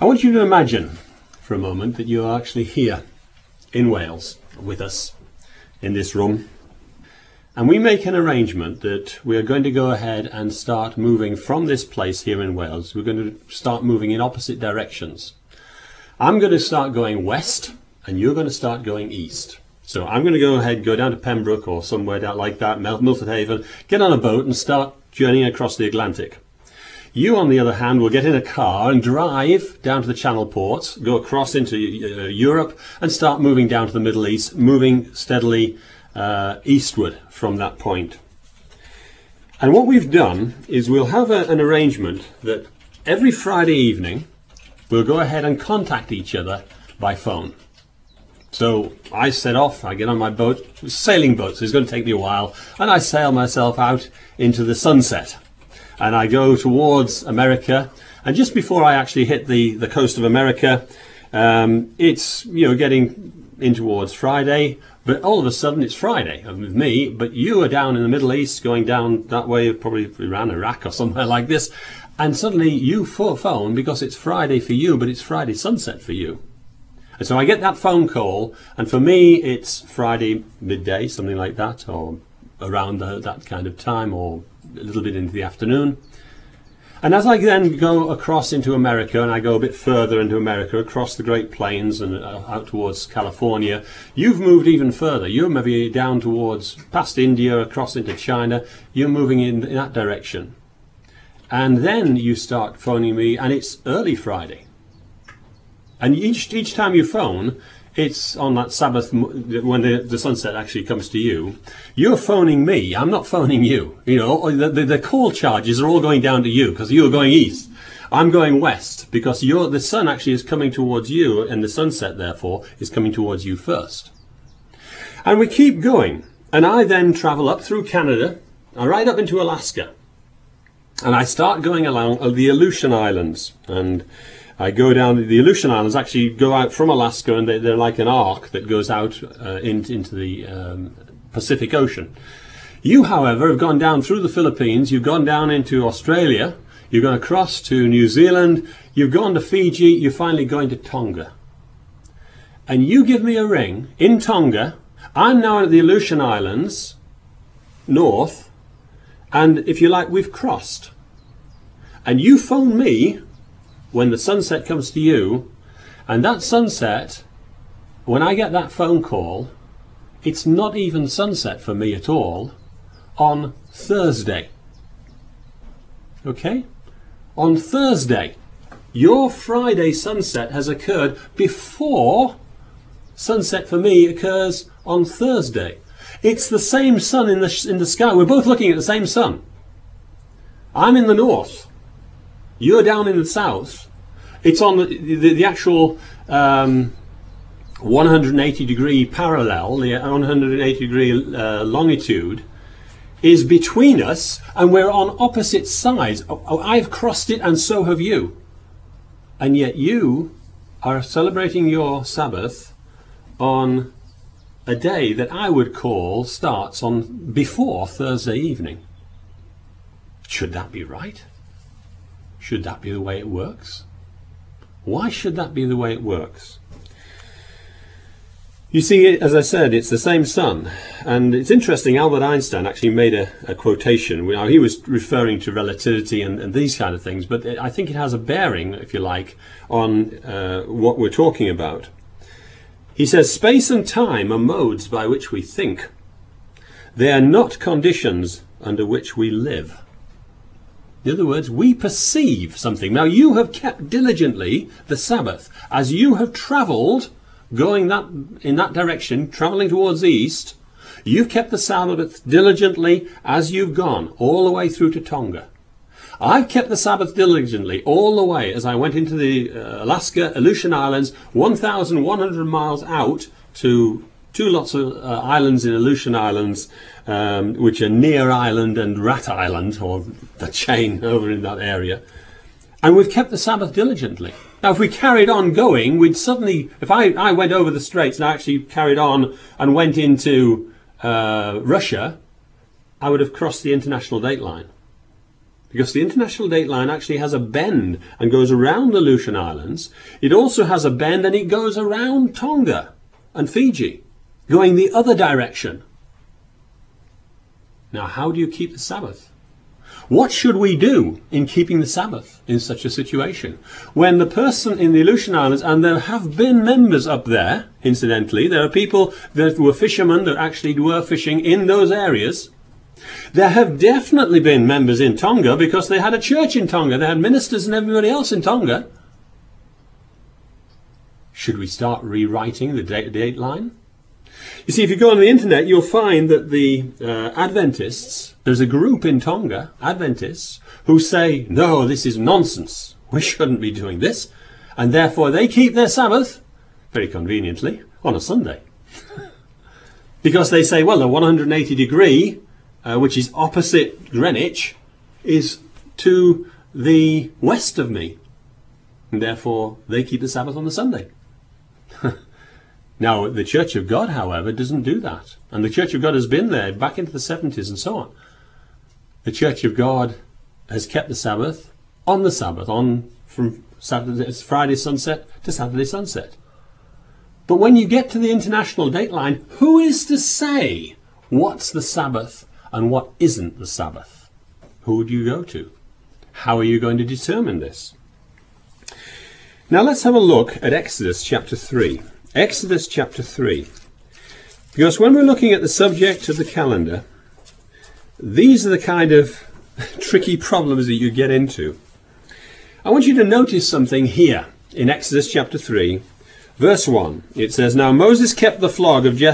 want you to imagine for a moment that you are actually here in Wales with us in this room. And we make an arrangement that we are going to go ahead and start moving from this place here in Wales. We're going to start moving in opposite directions. I'm going to start going west and you're going to start going east. So I'm going to go ahead, go down to Pembroke or somewhere down like that, Milford Haven, get on a boat and start journeying across the Atlantic. You, on the other hand, will get in a car and drive down to the Channel ports, go across into Europe and start moving down to the Middle East, moving steadily eastward from that point. And what we've done is we'll have an arrangement that every Friday evening we'll go ahead and contact each other by phone. So I set off, I get on my boat, it's a sailing boat, so it's going to take me a while, and I sail myself out into the sunset. And I go towards America, and just before I actually hit the coast of America, it's getting in towards Friday, but all of a sudden it's Friday with me, but you are down in the Middle East, going down that way, probably around Iraq or somewhere like this, and suddenly you phone because it's Friday for you, but it's Friday sunset for you. And so I get that phone call, and for me it's Friday midday, something like that, or around that kind of time, or a little bit into the afternoon. And as I then go across into America, and I go a bit further into America, across the Great Plains and out towards California, you've moved even further. You're maybe down towards past India, across into China. You're moving in that direction. And then you start phoning me, and it's early Friday. And each time you phone, it's on that Sabbath, when the sunset actually comes to you. You're phoning me. I'm not phoning you. The call charges are all going down to you because you're going east. I'm going west because the sun actually is coming towards you, and the sunset, therefore, is coming towards you first. And we keep going. And I then travel up through Canada, right up into Alaska. And I start going along the Aleutian Islands. And I go down the Aleutian Islands, actually go out from Alaska, and they're like an arc that goes out into the Pacific Ocean. You, however, have gone down through the Philippines, you've gone down into Australia, you've gone across to New Zealand, you've gone to Fiji, you're finally going to Tonga. And you give me a ring in Tonga. I'm now at the Aleutian Islands, north, and if you like, we've crossed. And you phone me when the sunset comes to you, and that sunset, when I get that phone call, it's not even sunset for me at all on Thursday. Okay? On Thursday. Your Friday sunset has occurred before sunset for me occurs on Thursday. It's the same sun in the sky. We're both looking at the same sun. I'm in the north. You're down in the south. It's on the actual 180 degree parallel, the 180 degree longitude is between us, and we're on opposite sides. I've crossed it, and so have you. And yet you are celebrating your Sabbath on a day that I would call starts on before Thursday evening. Should that be right? Should that be the way it works? Why should that be the way it works? You see, as I said, it's the same sun. And it's interesting, Albert Einstein actually made a quotation. Now, he was referring to relativity and these kind of things, but I think it has a bearing, if you like, on what we're talking about. He says, space and time are modes by which we think. They are not conditions under which we live. In other words, we perceive something. Now, you have kept diligently the Sabbath. As you have travelled, going in that direction, travelling towards the east, you've kept the Sabbath diligently as you've gone, all the way through to Tonga. I've kept the Sabbath diligently all the way as I went into the Alaska Aleutian Islands, 1,100 miles out to two lots of islands in Aleutian Islands, which are Near Island and Rat Island, or the chain over in that area. And we've kept the Sabbath diligently. Now, if we carried on going, we'd suddenly, if I went over the Straits and I actually carried on and went into Russia, I would have crossed the international date line. because the International Dateline actually has a bend and goes around the Aleutian Islands. It also has a bend and it goes around Tonga and Fiji, going the other direction. Now, how do you keep the Sabbath? What should we do in keeping the Sabbath in such a situation? When the person in the Aleutian Islands, and there have been members up there, incidentally, there are people that were fishermen that actually were fishing in those areas. There have definitely been members in Tonga because they had a church in Tonga. They had ministers and everybody else in Tonga. Should we start rewriting the date line? You see, if you go on the internet, you'll find that the Adventists, there's a group in Tonga, Adventists, who say, no, this is nonsense. We shouldn't be doing this. And therefore they keep their Sabbath, very conveniently, on a Sunday. Because they say, well, the 180 degree, which is opposite Greenwich, is to the west of me. And therefore they keep the Sabbath on the Sunday. Now, the Church of God, however, doesn't do that. And the Church of God has been there back into the 70s and so on. The Church of God has kept the Sabbath on the Sabbath, from Friday sunset to Saturday sunset. But when you get to the International Dateline, who is to say what's the Sabbath and what isn't the Sabbath? Who would you go to? How are you going to determine this? Now let's have a look at Exodus chapter 3. Exodus chapter 3. Because when we're looking at the subject of the calendar, these are the kind of tricky problems that you get into. I want you to notice something here in Exodus chapter 3, verse 1. It says, Now Moses kept the flock of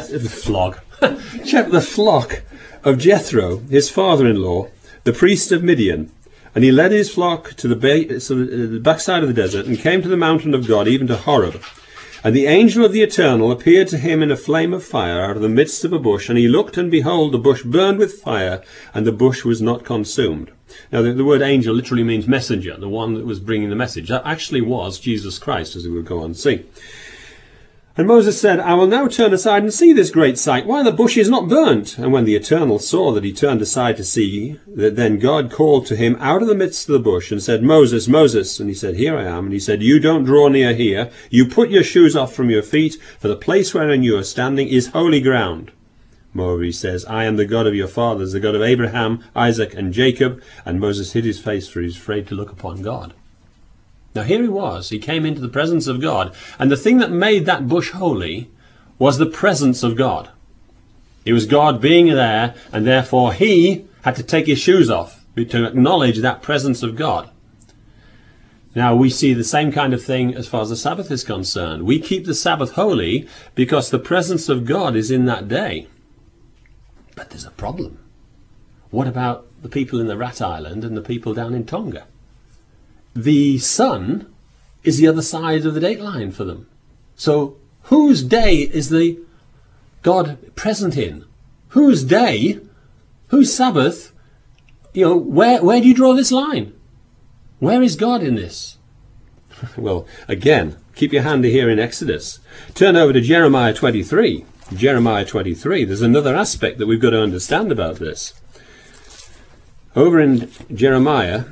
Jethro, his father-in-law, the priest of Midian. And he led his flock to the backside of the desert and came to the mountain of God, even to Horeb. And the angel of the Eternal appeared to him in a flame of fire out of the midst of a bush. And he looked, and behold, the bush burned with fire, and the bush was not consumed. Now, the word angel literally means messenger, the one that was bringing the message. That actually was Jesus Christ, as we will go on to see. And Moses said, I will now turn aside and see this great sight, why the bush is not burnt. And when the Eternal saw that he turned aside to see, then God called to him out of the midst of the bush and said, Moses, Moses. And he said, Here I am. And he said, You don't draw near here. You put your shoes off from your feet, for the place wherein you are standing is holy ground. Moses says, I am the God of your fathers, the God of Abraham, Isaac, and Jacob. And Moses hid his face, for he was afraid to look upon God. Now here he was, he came into the presence of God, and the thing that made that bush holy was the presence of God. It was God being there, and therefore he had to take his shoes off to acknowledge that presence of God. Now we see the same kind of thing as far as the Sabbath is concerned. We keep the Sabbath holy because the presence of God is in that day. But there's a problem. What about the people in the Rat Island and the people down in Tonga? The sun is the other side of the dateline for them. So whose day is the God present in? Whose day, whose Sabbath, where do you draw this line? Where is God in this? Well, again, keep your hand here in Exodus. Turn over to Jeremiah 23. Jeremiah 23. There's another aspect that we've got to understand about this. Over in Jeremiah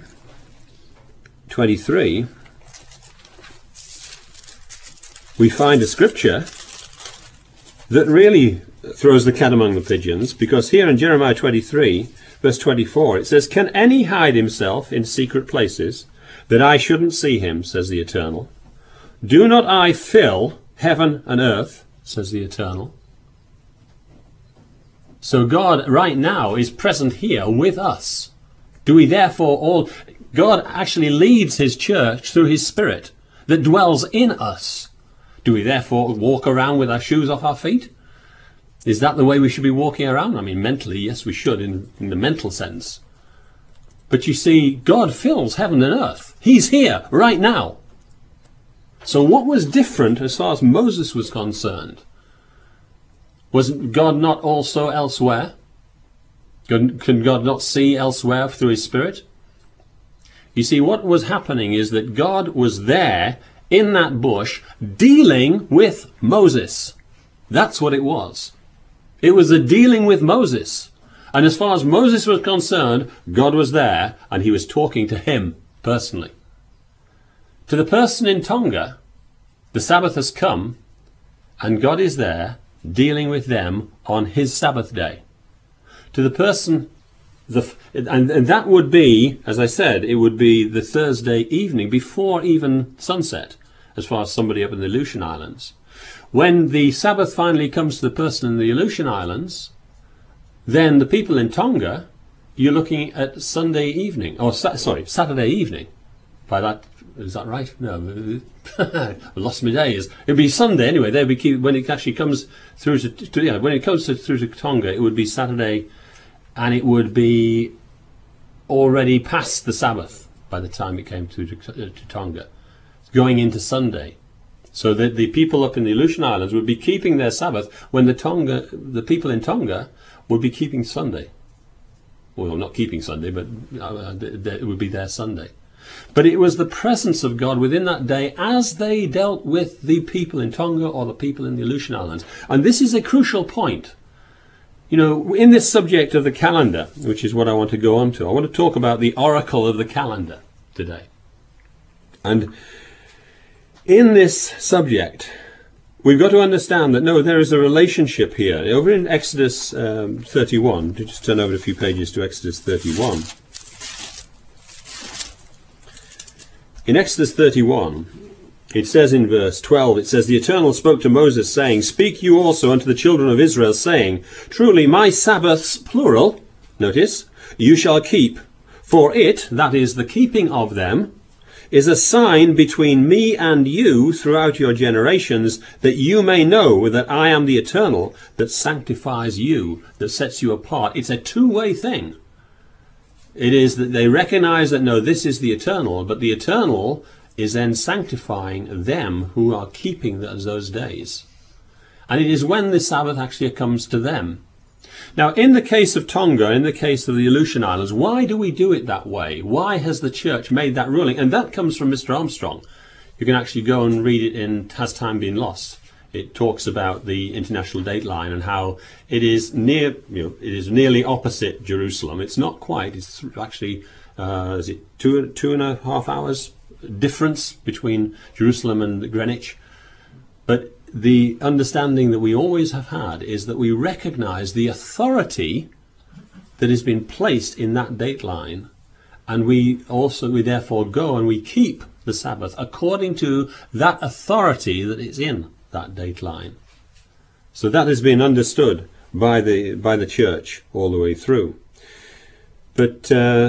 23, we find a scripture that really throws the cat among the pigeons, because here in Jeremiah 23, verse 24, it says, Can any hide himself in secret places, that I shouldn't see him, says the Eternal? Do not I fill heaven and earth, says the Eternal? So God right now is present here with us. Do we therefore God actually leads his church through his Spirit that dwells in us. Do we therefore walk around with our shoes off our feet? Is that the way we should be walking around? I mean, mentally, yes, we should in the mental sense. But you see, God fills heaven and earth. He's here right now. So what was different as far as Moses was concerned? Was God not also elsewhere? Can God not see elsewhere through his Spirit? You see, what was happening is that God was there in that bush dealing with Moses. That's what it was. It was a dealing with Moses. And as far as Moses was concerned, God was there and he was talking to him personally. To the person in Tonga, the Sabbath has come and God is there dealing with them on his Sabbath day. To the person, and that would be, as I said, it would be the Thursday evening before even sunset, as far as somebody up in the Aleutian Islands. When the Sabbath finally comes to the person in the Aleutian Islands, then the people in Tonga, you're looking at Sunday evening, or Saturday evening. By that, is that right? No, I lost my days. It'd be Sunday anyway. They'd be when it actually comes through when it comes through to Tonga, it would be Saturday, and it would be already past the Sabbath by the time it came through to Tonga, going into Sunday. So that the people up in the Aleutian Islands would be keeping their Sabbath when the people in Tonga would be keeping Sunday. Well, not keeping Sunday, but it would be their Sunday. But it was the presence of God within that day as they dealt with the people in Tonga or the people in the Aleutian Islands. And this is a crucial point. You know, in this subject of the calendar, which is what I want to go on to, I want to talk about the oracle of the calendar today. And in this subject, we've got to understand that, no, there is a relationship here. Over in Exodus 31, just turn over a few pages to Exodus 31. In Exodus 31, it says in verse 12, it says, "The Eternal spoke to Moses, saying, Speak you also unto the children of Israel, saying, Truly my Sabbaths, plural, notice, you shall keep, for it," that is, the keeping of them, "is a sign between me and you throughout your generations, that you may know that I am the Eternal, that sanctifies you, that sets you apart." It's a two-way thing. It is that they recognize that, no, this is the Eternal, but the Eternal is then sanctifying them who are keeping those days. And it is when the Sabbath actually comes to them. Now, in the case of Tonga, in the case of the Aleutian Islands, why do we do it that way? Why has the church made that ruling? And that comes from Mr. Armstrong. You can actually go and read it in Has Time Been Lost? It talks about the international dateline and how it is it is nearly opposite Jerusalem. It's not quite. It's actually, is it two and a half hours difference between Jerusalem and Greenwich? But the understanding that we always have had is that we recognize the authority that has been placed in that dateline, and we therefore go and we keep the Sabbath according to that authority that is in that dateline. So that has been understood by the church all the way through. But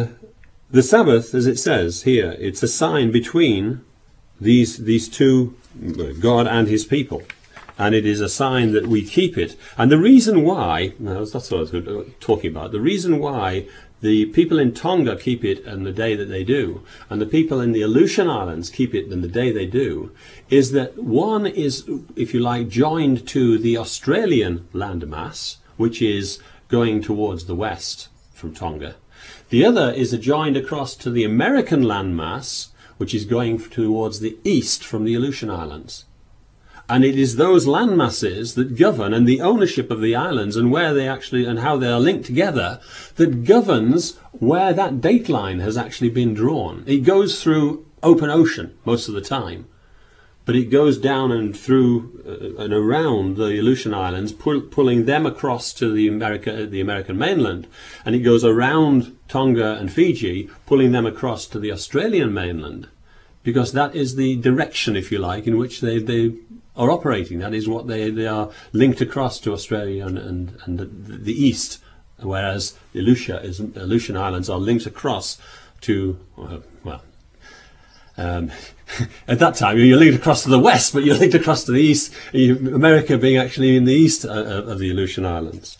the Sabbath, as it says here, it's a sign between these two, God and his people. And it is a sign that we keep it. And the reason why, that's what I was talking about, the reason why the people in Tonga keep it on the day that they do, and the people in the Aleutian Islands keep it on the day they do, is that one is, if you like, joined to the Australian landmass, which is going towards the west from Tonga. The other is joined across to the American landmass, which is going towards the east from the Aleutian Islands. And it is those land masses that govern, and the ownership of the islands and where they actually, and how they are linked together, that governs where that dateline has actually been drawn. It goes through open ocean most of the time, but it goes down and through and around the Aleutian Islands, pulling them across to the American mainland, and it goes around Tonga and Fiji, pulling them across to the Australian mainland, because that is the direction, if you like, in which they are operating. That is what they are linked across to Australia and the east, whereas the Aleutian Islands are linked across to, at that time you're linked across to the west, but you're linked across to the east, America being actually in the east of the Aleutian Islands.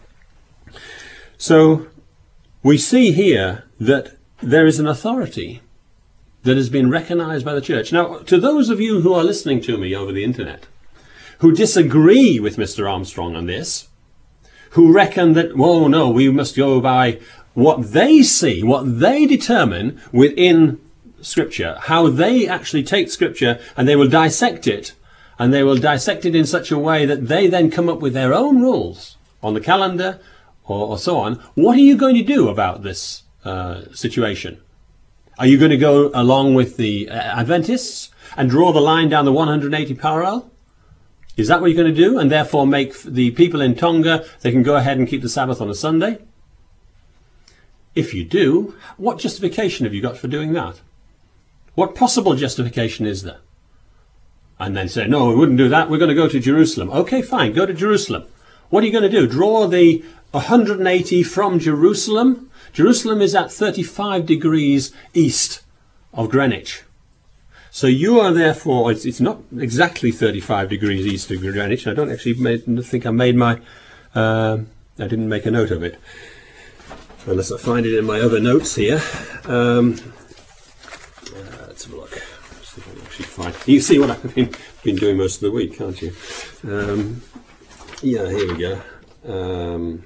So we see here that there is an authority that has been recognized by the church. Now, to those of you who are listening to me over the internet, who disagree with Mr. Armstrong on this, who reckon that, well, no, we must go by what they see, what they determine within Scripture, how they actually take Scripture and they will dissect it, and they will dissect it in such a way that they then come up with their own rules on the calendar or so on, what are you going to do about this situation? Are you going to go along with the Adventists and draw the line down the 180 parallel? Is that what you're going to do? And therefore make the people in Tonga, they can go ahead and keep the Sabbath on a Sunday? If you do, what justification have you got for doing that? What possible justification is there? And then say, no, we wouldn't do that. We're going to go to Jerusalem. Okay, fine, go to Jerusalem. What are you going to do? Draw the 180 from Jerusalem? Jerusalem is at 35 degrees east of Greenwich. So you are therefore, it's not exactly 35 degrees east of Greenwich. I don't actually think I made my, I didn't make a note of it. Unless I find it in my other notes here. Let's have a look. See if I can actually find. You see what I've been doing most of the week, can't you? Yeah, here we go.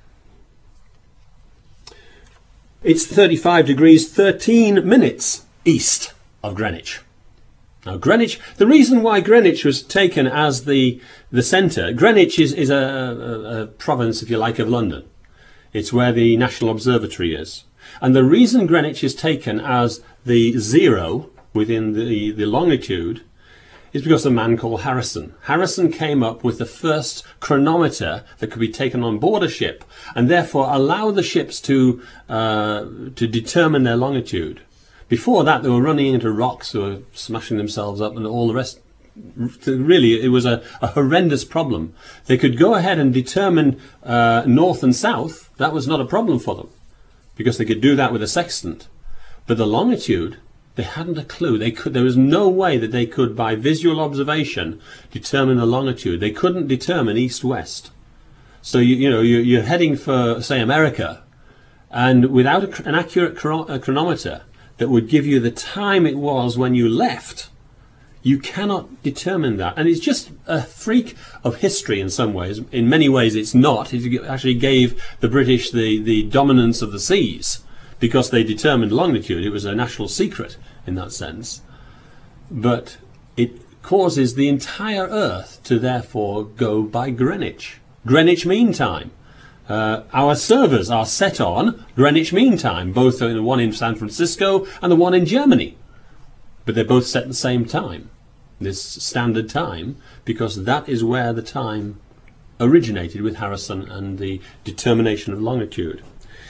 It's 35 degrees 13 minutes east of Greenwich. Now Greenwich, the reason why Greenwich was taken as the centre, Greenwich is a province, if you like, of London. It's where the National Observatory is. And the reason Greenwich is taken as the zero within the longitude is because of a man called Harrison. Harrison came up with the first chronometer that could be taken on board a ship and therefore allow the ships to determine their longitude. Before that, they were running into rocks, they were smashing themselves up and all the rest. Really, it was a horrendous problem. They could go ahead and determine north and south. That was not a problem for them because they could do that with a sextant. But the longitude, they hadn't a clue. There was no way that they could, by visual observation, determine the longitude. They couldn't determine east-west. So you're heading for, say, America, and without an accurate chronometer that would give you the time it was when you left, you cannot determine that. And it's just a freak of history in some ways. In many ways it's not. It actually gave the British the dominance of the seas because they determined longitude. It was a national secret in that sense. But it causes the entire Earth to therefore go by Greenwich. Greenwich Mean Time. Our servers are set on Greenwich Mean Time, both the one in San Francisco and the one in Germany. But they're both set at the same time, this standard time, because that is where the time originated with Harrison and the determination of longitude.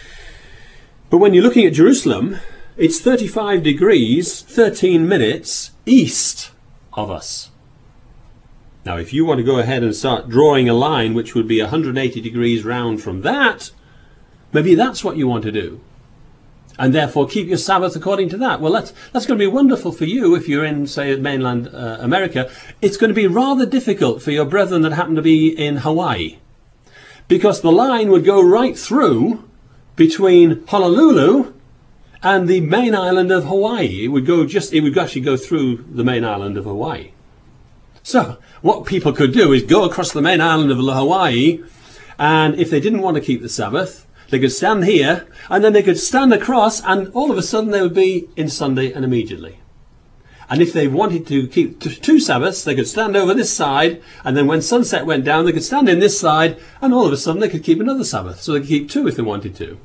But when you're looking at Jerusalem, it's 35 degrees, 13 minutes east of us. Now, if you want to go ahead and start drawing a line which would be 180 degrees round from that, maybe that's what you want to do. And therefore keep your Sabbath according to that. Well, that's going to be wonderful for you if you're in, say, mainland America. It's going to be rather difficult for your brethren that happen to be in Hawaii. Because the line would go right through between Honolulu and the main island of Hawaii. It would actually go through the main island of Hawaii. So what people could do is go across the main island of Hawaii, and if they didn't want to keep the Sabbath, they could stand here, and then they could stand across, and all of a sudden they would be in Sunday and immediately. And if they wanted to keep two Sabbaths, they could stand over this side, and then when sunset went down, they could stand in this side, and all of a sudden they could keep another Sabbath. So they could keep two if they wanted to.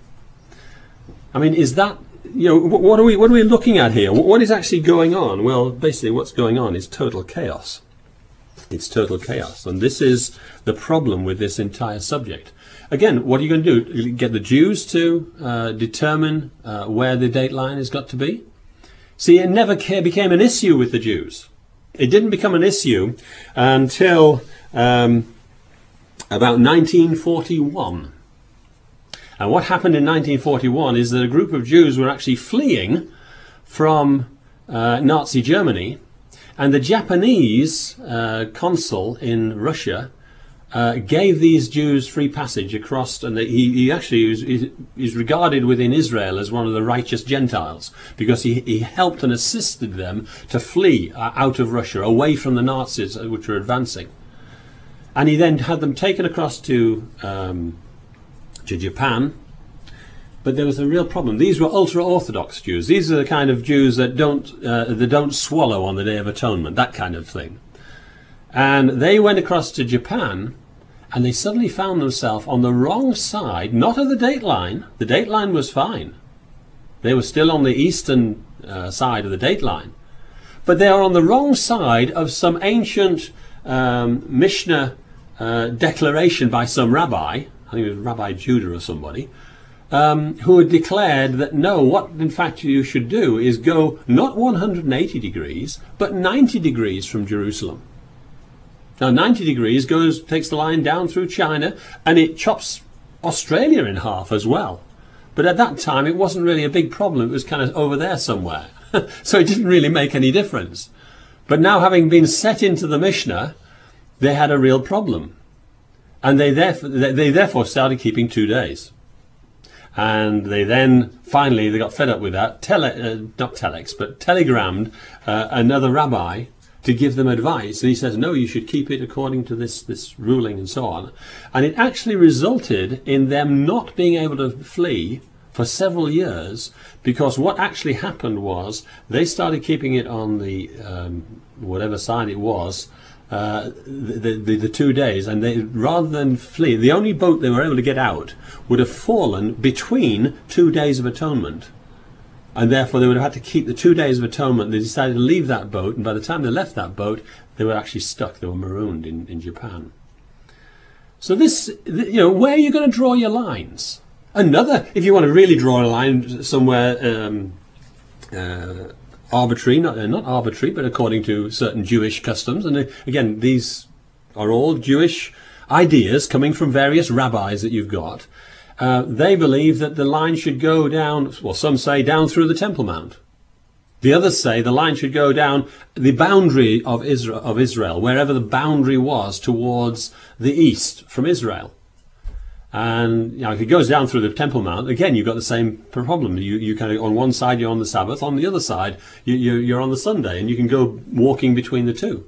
I mean, is that, what are we looking at here? What is actually going on? Well, basically what's going on is total chaos. It's total chaos. And this is the problem with this entire subject. Again, what are you going to do? Get the Jews to determine where the date line has got to be? See, it never became an issue with the Jews. It didn't become an issue until about 1941. And what happened in 1941 is that a group of Jews were actually fleeing from Nazi Germany, and the Japanese consul in Russia gave these Jews free passage across, and he actually is regarded within Israel as one of the righteous Gentiles because he helped and assisted them to flee out of Russia, away from the Nazis which were advancing. And he then had them taken across to Japan. But there was a real problem. These were ultra-Orthodox Jews. These are the kind of Jews that don't swallow on the Day of Atonement, that kind of thing. And they went across to Japan, And they suddenly found themselves on the wrong side, not of the date line. The date line was fine. They were still on the eastern side of the date line. But they are on the wrong side of some ancient Mishnah declaration by some rabbi, I think it was Rabbi Judah or somebody, who had declared that no, what in fact you should do is go not 180 degrees, but 90 degrees from Jerusalem. Now 90 degrees takes the line down through China, and it chops Australia in half as well. But at that time it wasn't really a big problem, it was kind of over there somewhere. So it didn't really make any difference. But now, having been set into the Mishnah, they had a real problem. And they therefore started keeping 2 days. And they then, finally, they got fed up with that, not telex, but telegrammed another rabbi to give them advice. And he says, no, you should keep it according to this ruling and so on. And it actually resulted in them not being able to flee for several years, because what actually happened was they started keeping it on the whatever side it was, the 2 days, and they, rather than flee, the only boat they were able to get out would have fallen between 2 days of atonement, and therefore they would have had to keep the 2 days of atonement. They decided to leave that boat, and by the time they left that boat, they were actually stuck. They were marooned in Japan. So this, where are you going to draw your lines? If you want to really draw a line somewhere arbitrary, not arbitrary, but according to certain Jewish customs, and again, these are all Jewish ideas coming from various rabbis that you've got. They believe that the line should go down, well, some say down through the Temple Mount. The others say the line should go down the boundary of Israel, wherever the boundary was towards the east from Israel. And if it goes down through the Temple Mount, again, you've got the same problem. You kind of, on one side you're on the Sabbath, on the other side you're on the Sunday, and you can go walking between the two.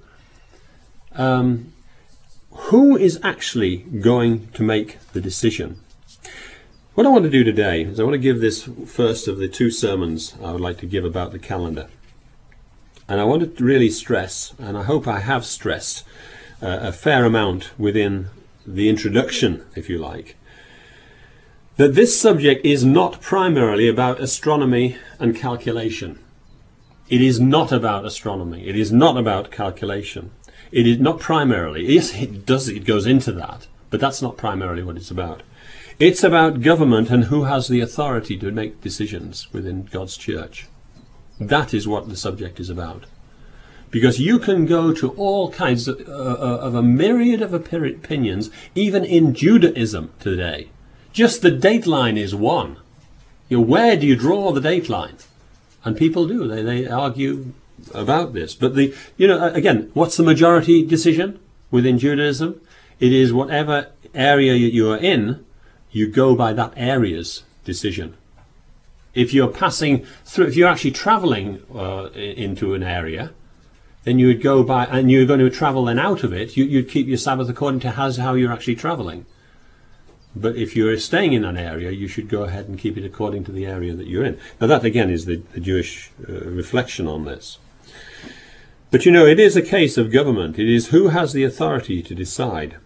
Who is actually going to make the decision? What I want to do today is I want to give this first of the two sermons I would like to give about the calendar. And I want to really stress, and I hope I have stressed a fair amount within the introduction, if you like, that this subject is not primarily about astronomy and calculation. It is not about astronomy. It is not about calculation. It is not primarily. Yes, it goes into that, but that's not primarily what it's about. It's about government and who has the authority to make decisions within God's church. That is what the subject is about. Because you can go to all kinds of a myriad of opinions, even in Judaism today. Just the date line is one. Where do you draw the date line? And people do. They argue about this. But again, what's the majority decision within Judaism? It is whatever area you are in, you go by that area's decision. If you're passing through, if you're actually traveling into an area, then you would go by, and you're going to travel then out of it, you'd keep your Sabbath according to how you're actually traveling. But if you're staying in an area, you should go ahead and keep it according to the area that you're in. Now that again is the Jewish reflection on this. But it is a case of government. It is who has the authority to decide.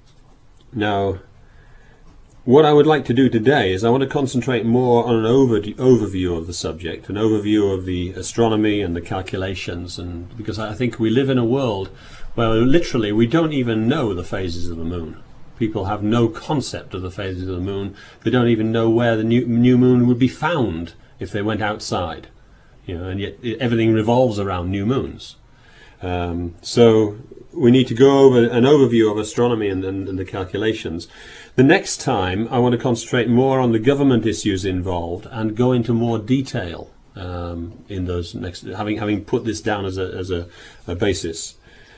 Now, what I would like to do today is I want to concentrate more on an overview of the subject, an overview of the astronomy and the calculations, and because I think we live in a world where literally we don't even know the phases of the moon. People have no concept of the phases of the moon. They don't even know where the new moon would be found if they went outside. And yet everything revolves around new moons. So we need to go over an overview of astronomy and the calculations. The next time I want to concentrate more on the government issues involved and go into more detail in those next, having put this down as a basis.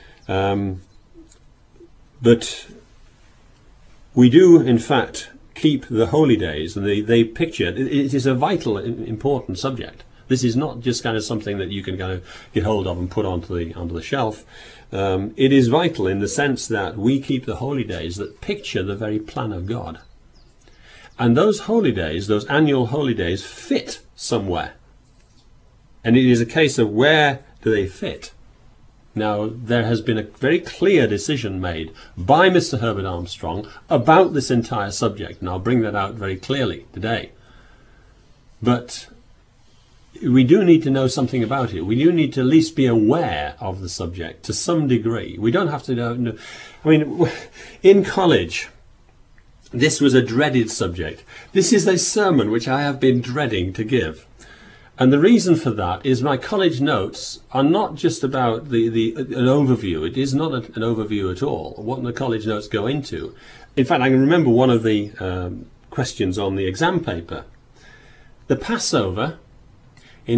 But we do in fact keep the holy days, and they picture it is a vital important subject. This is not just kind of something that you can kind of get hold of and put onto the shelf. It is vital in the sense that we keep the holy days that picture the very plan of God. And those holy days, those annual holy days, fit somewhere. And it is a case of where do they fit? Now, there has been a very clear decision made by Mr. Herbert Armstrong about this entire subject, and I'll bring that out very clearly today. But we do need to know something about it. We do need to at least be aware of the subject to some degree. We don't have to know. I mean, in college, this was a dreaded subject. This is a sermon which I have been dreading to give. And the reason for that is my college notes are not just about an overview. It is not an overview at all. What the college notes go into. In fact, I can remember one of the questions on the exam paper. The Passover in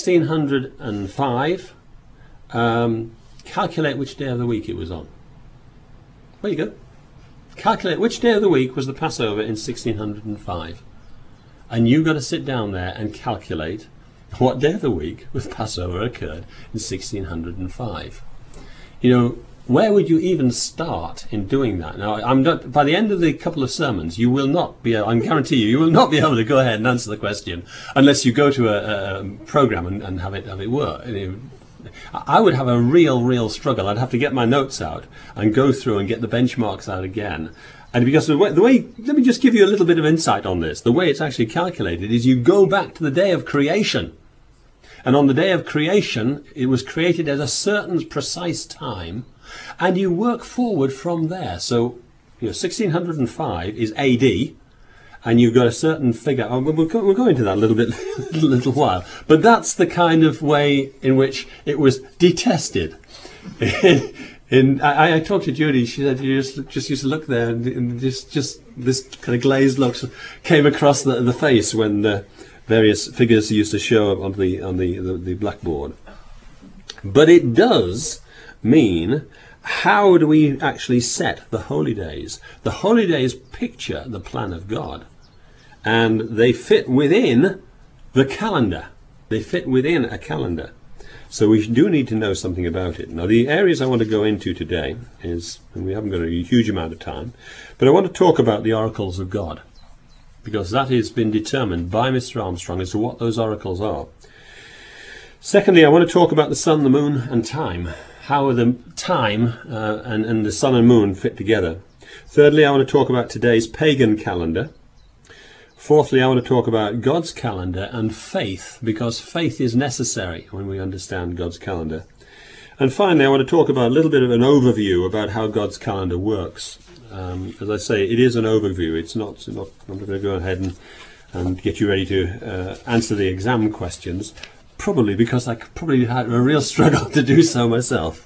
1605, calculate which day of the week it was on. There you go. Calculate which day of the week was the Passover in 1605. And you've got to sit down there and calculate what day of the week was Passover occurred in 1605. You know, where would you even start in doing that? Now, by the end of the couple of sermons, you will not be, I guarantee you will not be able to go ahead and answer the question unless you go to a program and have it work. I would have a real struggle. I'd have to get my notes out and go through and get the benchmarks out again. And because the way, let me just give you a little bit of insight on this. The way it's actually calculated is you go back to the day of creation. And on the day of creation, it was created at a certain precise time, and you work forward from there. So, 1605 is AD, and you've got a certain figure. Oh, we'll go into that a little while. But that's the kind of way in which it was detested. I talked to Judy. She said you just used to look there, and just this kind of glazed look came across the face when the various figures used to show up on the blackboard. But it does mean, how do we actually set the holy days? The holy days picture the plan of God, and they fit within the calendar. They fit within a calendar. So we do need to know something about it. Now, the areas I want to go into today is, and we haven't got a huge amount of time, but I want to talk about the oracles of God, because that has been determined by Mr. Armstrong as to what those oracles are. Secondly, I want to talk about the sun, the moon, and time. How the time and the sun and moon fit together. Thirdly, I want to talk about today's pagan calendar. Fourthly, I want to talk about God's calendar and faith, because faith is necessary when we understand God's calendar. And finally, I want to talk about a little bit of an overview about how God's calendar works. As I say, it is an overview. It's not. I'm not going to go ahead and get you ready to answer the exam questions, probably because I probably had a real struggle to do so myself.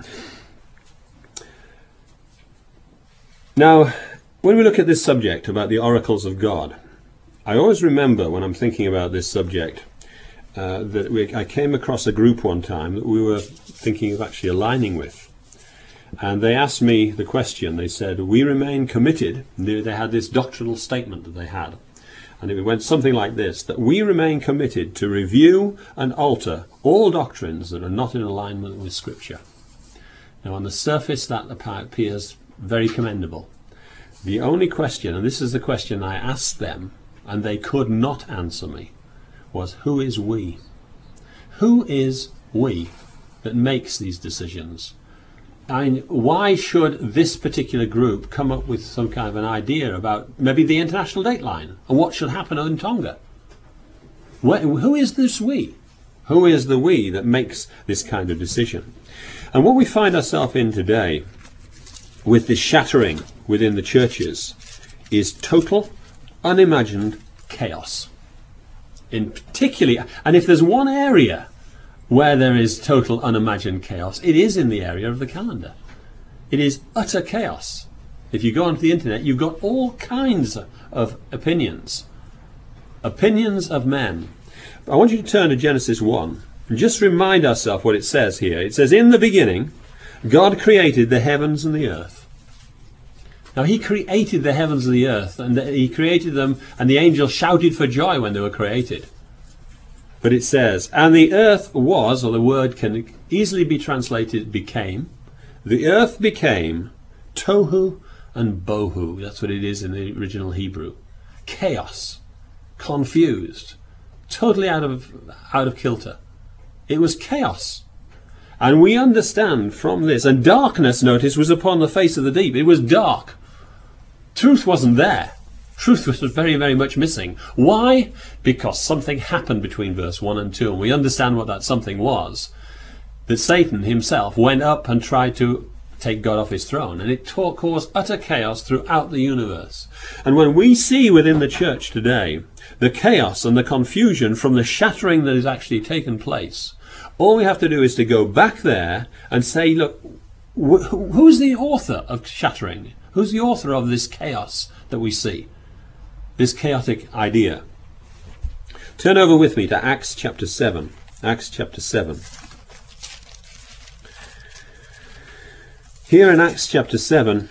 Now, when we look at this subject about the oracles of God, I always remember when I'm thinking about this subject that I came across a group one time that we were thinking of actually aligning with. And they asked me the question. They said, we remain committed. They had this doctrinal statement that they had. And it went something like this, that we remain committed to review and alter all doctrines that are not in alignment with Scripture. Now, on the surface, that appears very commendable. The only question, and this is the question I asked them, and they could not answer me, was, who is we? Who is we that makes these decisions? I mean, why should this particular group come up with some kind of an idea about maybe the international dateline and what should happen in Tonga? Who is this we? Who is the we that makes this kind of decision? And what we find ourselves in today with this shattering within the churches is total, unimagined chaos. In particularly, and if there's one area where there is total unimagined chaos, it is in the area of the calendar. It is utter chaos. If you go onto the internet, you've got all kinds of opinions. Opinions of men. I want you to turn to Genesis 1 and just remind ourselves what it says here. It says, in the beginning, God created the heavens and the earth. Now, he created the heavens and the earth, and he created them, and the angels shouted for joy when they were created. But it says, and the earth was, or the word can easily be translated became, the earth became tohu and bohu. That's what it is in the original Hebrew. Chaos, confused, totally out of kilter. It was chaos. And we understand from this, and darkness, notice, was upon the face of the deep. It was dark. Truth wasn't there. Truth was very, very much missing. Why? Because something happened between verse 1 and 2, and we understand what that something was. That Satan himself went up and tried to take God off his throne, and it caused utter chaos throughout the universe. And when we see within the church today the chaos and the confusion from the shattering that has actually taken place, all we have to do is to go back there and say, look, who's the author of shattering? Who's the author of this chaos that we see? This chaotic idea. Turn over with me to Acts chapter 7. Acts chapter 7. Here in Acts chapter 7,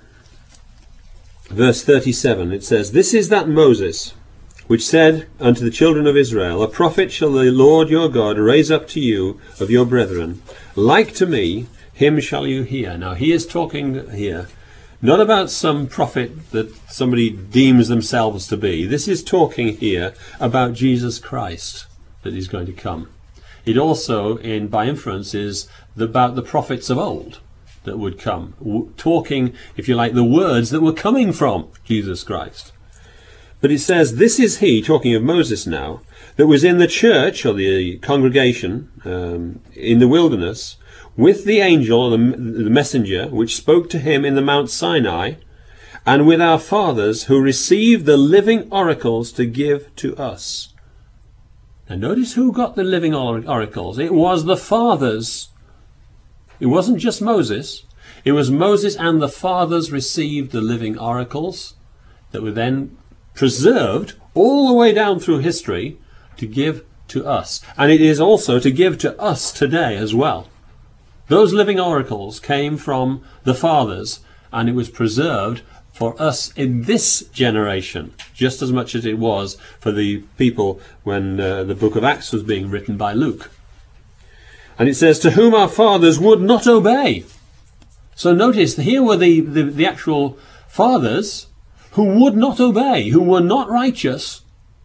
verse 37, it says, "This is that Moses, which said unto the children of Israel, A prophet shall the Lord your God raise up to you of your brethren, like to me, him shall you hear." Now he is talking here not about some prophet that somebody deems themselves to be. This is talking here about Jesus Christ that is going to come. It also, by inference, is about the prophets of old that would come, talking, if you like, the words that were coming from Jesus Christ. But it says, "This is he," talking of Moses now, "that was in the church," or the congregation, in the wilderness, "with the angel," or the messenger, "which spoke to him in the Mount Sinai, and with our fathers, who received the living oracles to give to us." And notice who got the living oracles. It was the fathers. It wasn't just Moses. It was Moses and the fathers received the living oracles that were then preserved all the way down through history to give to us. And it is also to give to us today as well. Those living oracles came from the fathers, and it was preserved for us in this generation, just as much as it was for the people when the book of Acts was being written by Luke. And it says, "To whom our fathers would not obey." So notice, here were the actual fathers who would not obey, who were not righteous.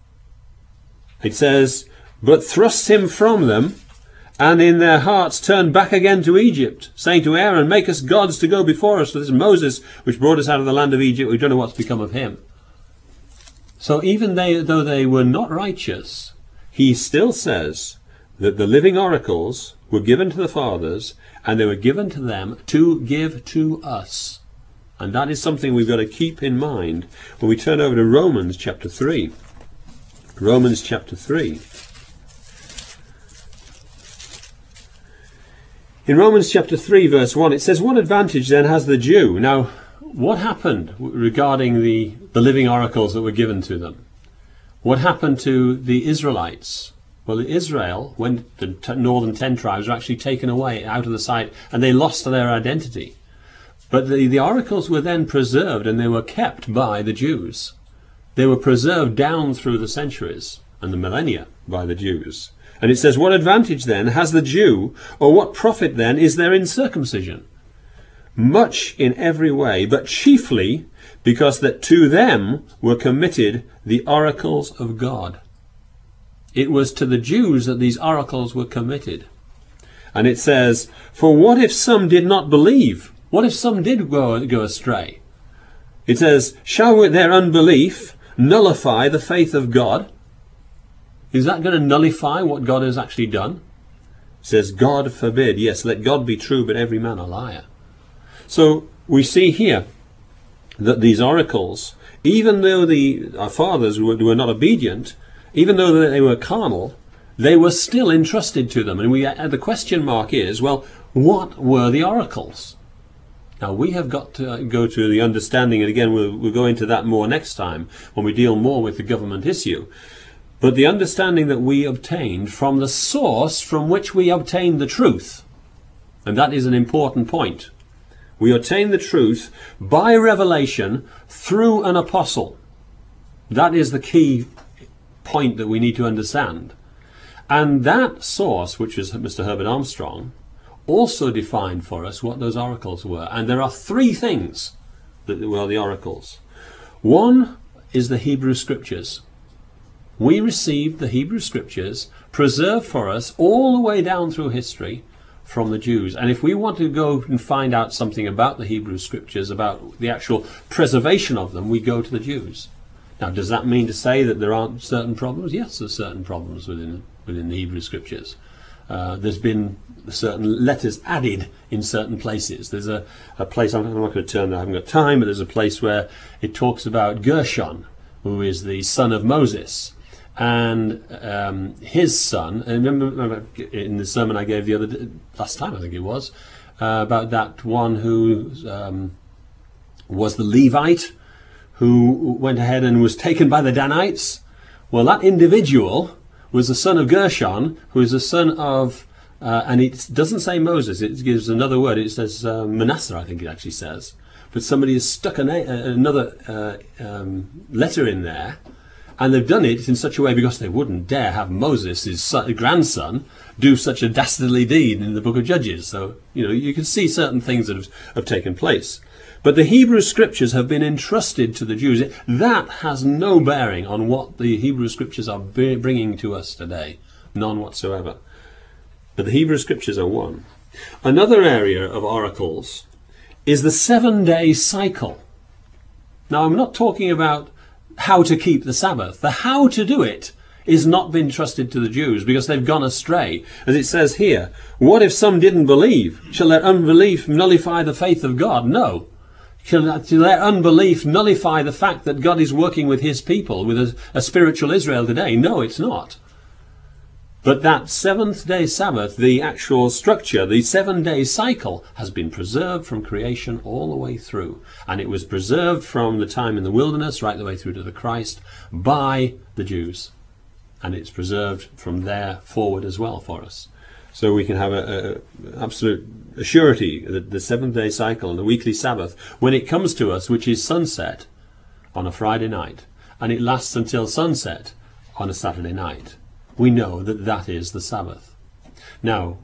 It says, "But thrust him from them, and in their hearts turned back again to Egypt, saying to Aaron, Make us gods to go before us. For this Moses, which brought us out of the land of Egypt, we don't know what's become of him." So even though they were not righteous, he still says that the living oracles were given to the fathers, and they were given to them to give to us. And that is something we've got to keep in mind when we turn over to Romans chapter 3. Romans chapter 3. In Romans chapter 3 verse 1 it says, "What advantage then has the Jew?" Now, what happened regarding the living oracles that were given to them? What happened to the Israelites? Well, Israel, when the northern 10 tribes were actually taken away out of the sight, and they lost their identity. But the oracles were then preserved, and they were kept by the Jews. They were preserved down through the centuries and the millennia by the Jews. And it says, "What advantage then has the Jew, or what profit then is there in circumcision? Much in every way, but chiefly because that to them were committed the oracles of God." It was to the Jews that these oracles were committed. And it says, "For what if some did not believe?" What if some did go astray? It says, "Shall their unbelief nullify the faith of God?" Is that going to nullify what God has actually done? It says, "God forbid." Yes, let God be true, but every man a liar. So we see here that these oracles, even though our fathers were not obedient, even though they were carnal, they were still entrusted to them. And the question mark is, well, what were the oracles? Now, we have got to go to the understanding, and again, we'll go into that more next time when we deal more with the government issue. But the understanding that we obtained from the source from which we obtained the truth. And that is an important point. We obtain the truth by revelation through an apostle. That is the key point that we need to understand. And that source, which is Mr. Herbert Armstrong, also defined for us what those oracles were. And there are three things that were the oracles. One is the Hebrew Scriptures. We received the Hebrew Scriptures preserved for us all the way down through history from the Jews. And if we want to go and find out something about the Hebrew Scriptures, about the actual preservation of them, we go to the Jews. Now, does that mean to say that there aren't certain problems? Yes, there's certain problems within the Hebrew Scriptures. There's been certain letters added in certain places. There's a place, I'm not going to turn there, I haven't got time, but there's a place where it talks about Gershon, who is the son of Moses, and his son. And remember in the sermon I gave last time, I think it was, about that one who was the Levite, who went ahead and was taken by the Danites. Well, that individual was the son of Gershon, who is the son of, and it doesn't say Moses, it gives another word, it says Manasseh, I think it actually says. But somebody has stuck another letter in there, and they've done it in such a way because they wouldn't dare have Moses, his grandson, do such a dastardly deed in the book of Judges. So, you can see certain things that have taken place. But the Hebrew Scriptures have been entrusted to the Jews. That has no bearing on what the Hebrew Scriptures are bringing to us today. None whatsoever. But the Hebrew Scriptures are one. Another area of oracles is the 7-day cycle. Now, I'm not talking about how to keep the Sabbath. The how to do it is not been trusted to the Jews because they've gone astray. As it says here, what if some didn't believe? Shall their unbelief nullify the faith of God? No. Shall their unbelief nullify the fact that God is working with his people, with a spiritual Israel today? No, it's not. But that 7th-day Sabbath, the actual structure, the 7-day cycle, has been preserved from creation all the way through. And it was preserved from the time in the wilderness right the way through to the Christ by the Jews. And it's preserved from there forward as well for us. So we can have a absolute surety that the 7th-day cycle and the weekly Sabbath, when it comes to us, which is sunset on a Friday night, and it lasts until sunset on a Saturday night, we know that that is the Sabbath. Now,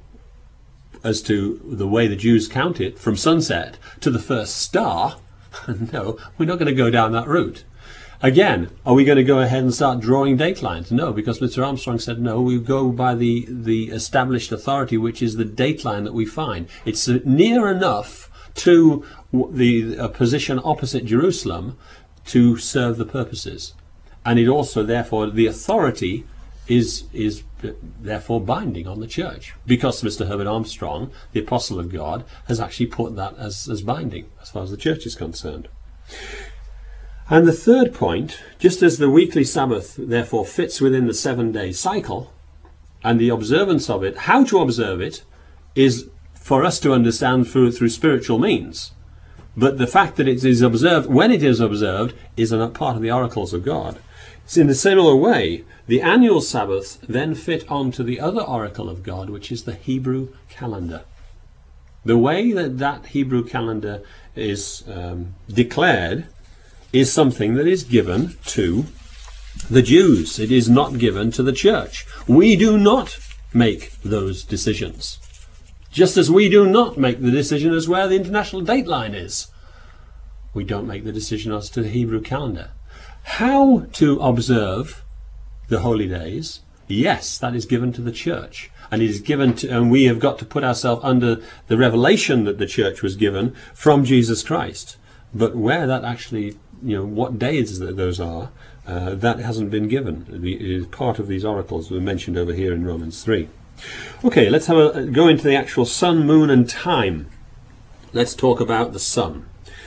as to the way the Jews count it, from sunset to the first star, no, we're not going to go down that route. Again, are we going to go ahead and start drawing date lines? No, because Mr. Armstrong said no, we go by the established authority, which is the date line that we find. It's near enough to the position opposite Jerusalem to serve the purposes. And it also, therefore, the authority is therefore binding on the church, because Mr. Herbert Armstrong, the apostle of God, has actually put that as binding as far as the church is concerned. And the third point, just as the weekly Sabbath therefore fits within the 7-day cycle, and the observance of it, how to observe it, is for us to understand through spiritual means. But the fact that it is observed, when it is observed, is a part of the oracles of God. It's in a similar way, the annual Sabbaths then fit onto the other oracle of God, which is the Hebrew calendar. The way that Hebrew calendar is declared is something that is given to the Jews. It is not given to the church. We do not make those decisions. Just as we do not make the decision as where the international date line is. We don't make the decision as to the Hebrew calendar. How to observe the holy days, yes, that is given to the church. And it is given to, and we have got to put ourselves under the revelation that the church was given from Jesus Christ. But where that actually, what days those are, that hasn't been given. It is part of these oracles that are mentioned over here in Romans 3. Okay, let's go into the actual sun, moon and time. Let's talk about the sun.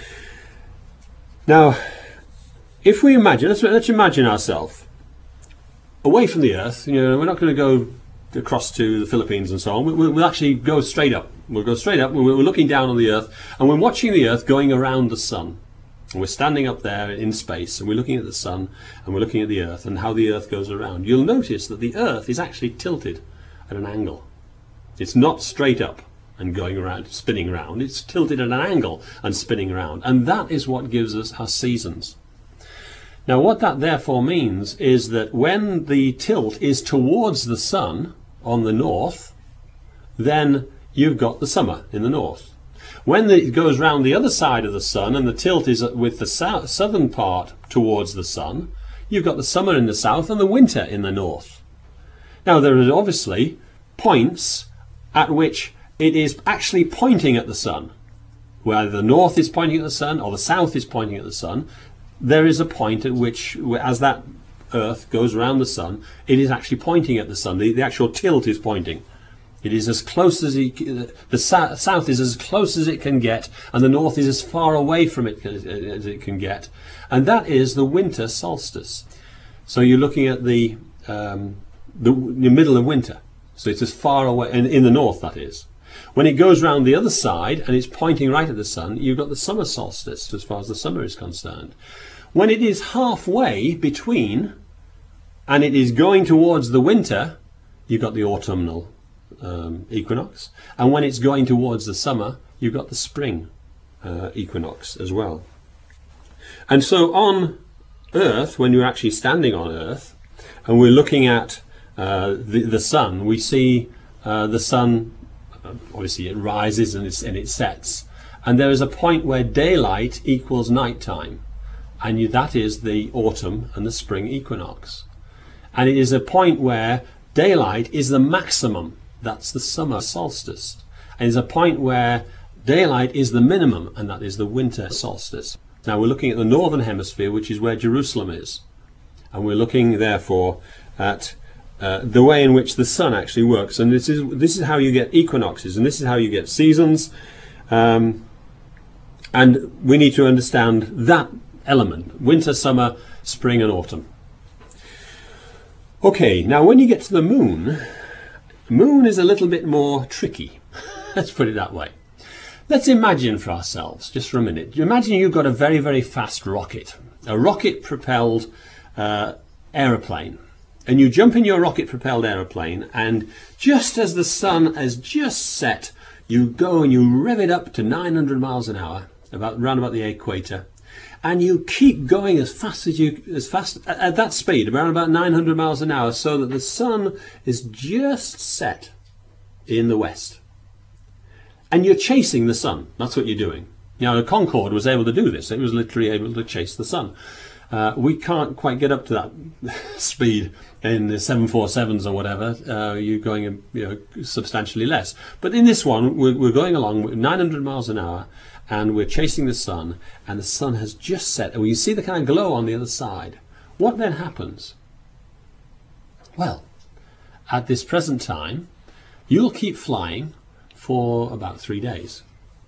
Now, if we imagine, let's imagine ourselves away from the earth. We're not going to go across to the Philippines and so on. We'll actually go straight up. We'll go straight up. We're looking down on the earth, and we're watching the earth going around the sun. And we're standing up there in space, and we're looking at the sun, and we're looking at the earth, and how the earth goes around. You'll notice that the earth is actually tilted at an angle. It's not straight up and going around, spinning around. It's tilted at an angle and spinning around. And that is what gives us our seasons. Now, what that therefore means is that when the tilt is towards the sun on the north, then you've got the summer in the north. When it goes round the other side of the sun and the tilt is with the southern part towards the sun, you've got the summer in the south and the winter in the north. Now, there are obviously points at which it is actually pointing at the sun. Whether the north is pointing at the sun or the south is pointing at the sun, there is a point at which, as that Earth goes around the sun, it is actually pointing at the sun. The actual tilt is pointing. It is as close as the south is as close as it can get, and the north is as far away from it as it can get. And that is the winter solstice. So you're looking at the middle of winter. So it's as far away, in the north that is. When it goes round the other side and it's pointing right at the sun, you've got the summer solstice as far as the summer is concerned. When it is halfway between and it is going towards the winter, you've got the autumnal equinox. And when it's going towards the summer, you've got the spring equinox as well. And so on Earth, when you're actually standing on Earth and we're looking at the sun, we see the sun, obviously it rises and it sets, and there is a point where daylight equals nighttime, and that is the autumn and the spring equinox. And it is a point where daylight is the maximum, that's the summer solstice, and is a point where daylight is the minimum, and that is the winter solstice. Now we're looking at the northern hemisphere, which is where Jerusalem is, and we're looking therefore at the way in which the sun actually works. And this is how you get equinoxes, and this is how you get seasons, and we need to understand that element: winter, summer, spring and autumn. Okay, now when you get to the moon is a little bit more tricky. Let's put it that way. Let's imagine for ourselves, just for a minute, imagine you've got a very, very fast rocket, a rocket-propelled aeroplane, and you jump in your rocket-propelled aeroplane, and just as the sun has just set, you go and you rev it up to 900 miles an hour, round about the equator, and you keep going as fast at that speed, around about 900 miles an hour, so that the sun is just set in the west. And you're chasing the sun. That's what you're doing. Now, the Concorde was able to do this. It was literally able to chase the sun. We can't quite get up to that speed in the 747s or whatever. You're going substantially less. But in this one, we're going along with 900 miles an hour, and we're chasing the sun, and the sun has just set. And you see the kind of glow on the other side. What then happens? Well, at this present time, you'll keep flying for about 3 days.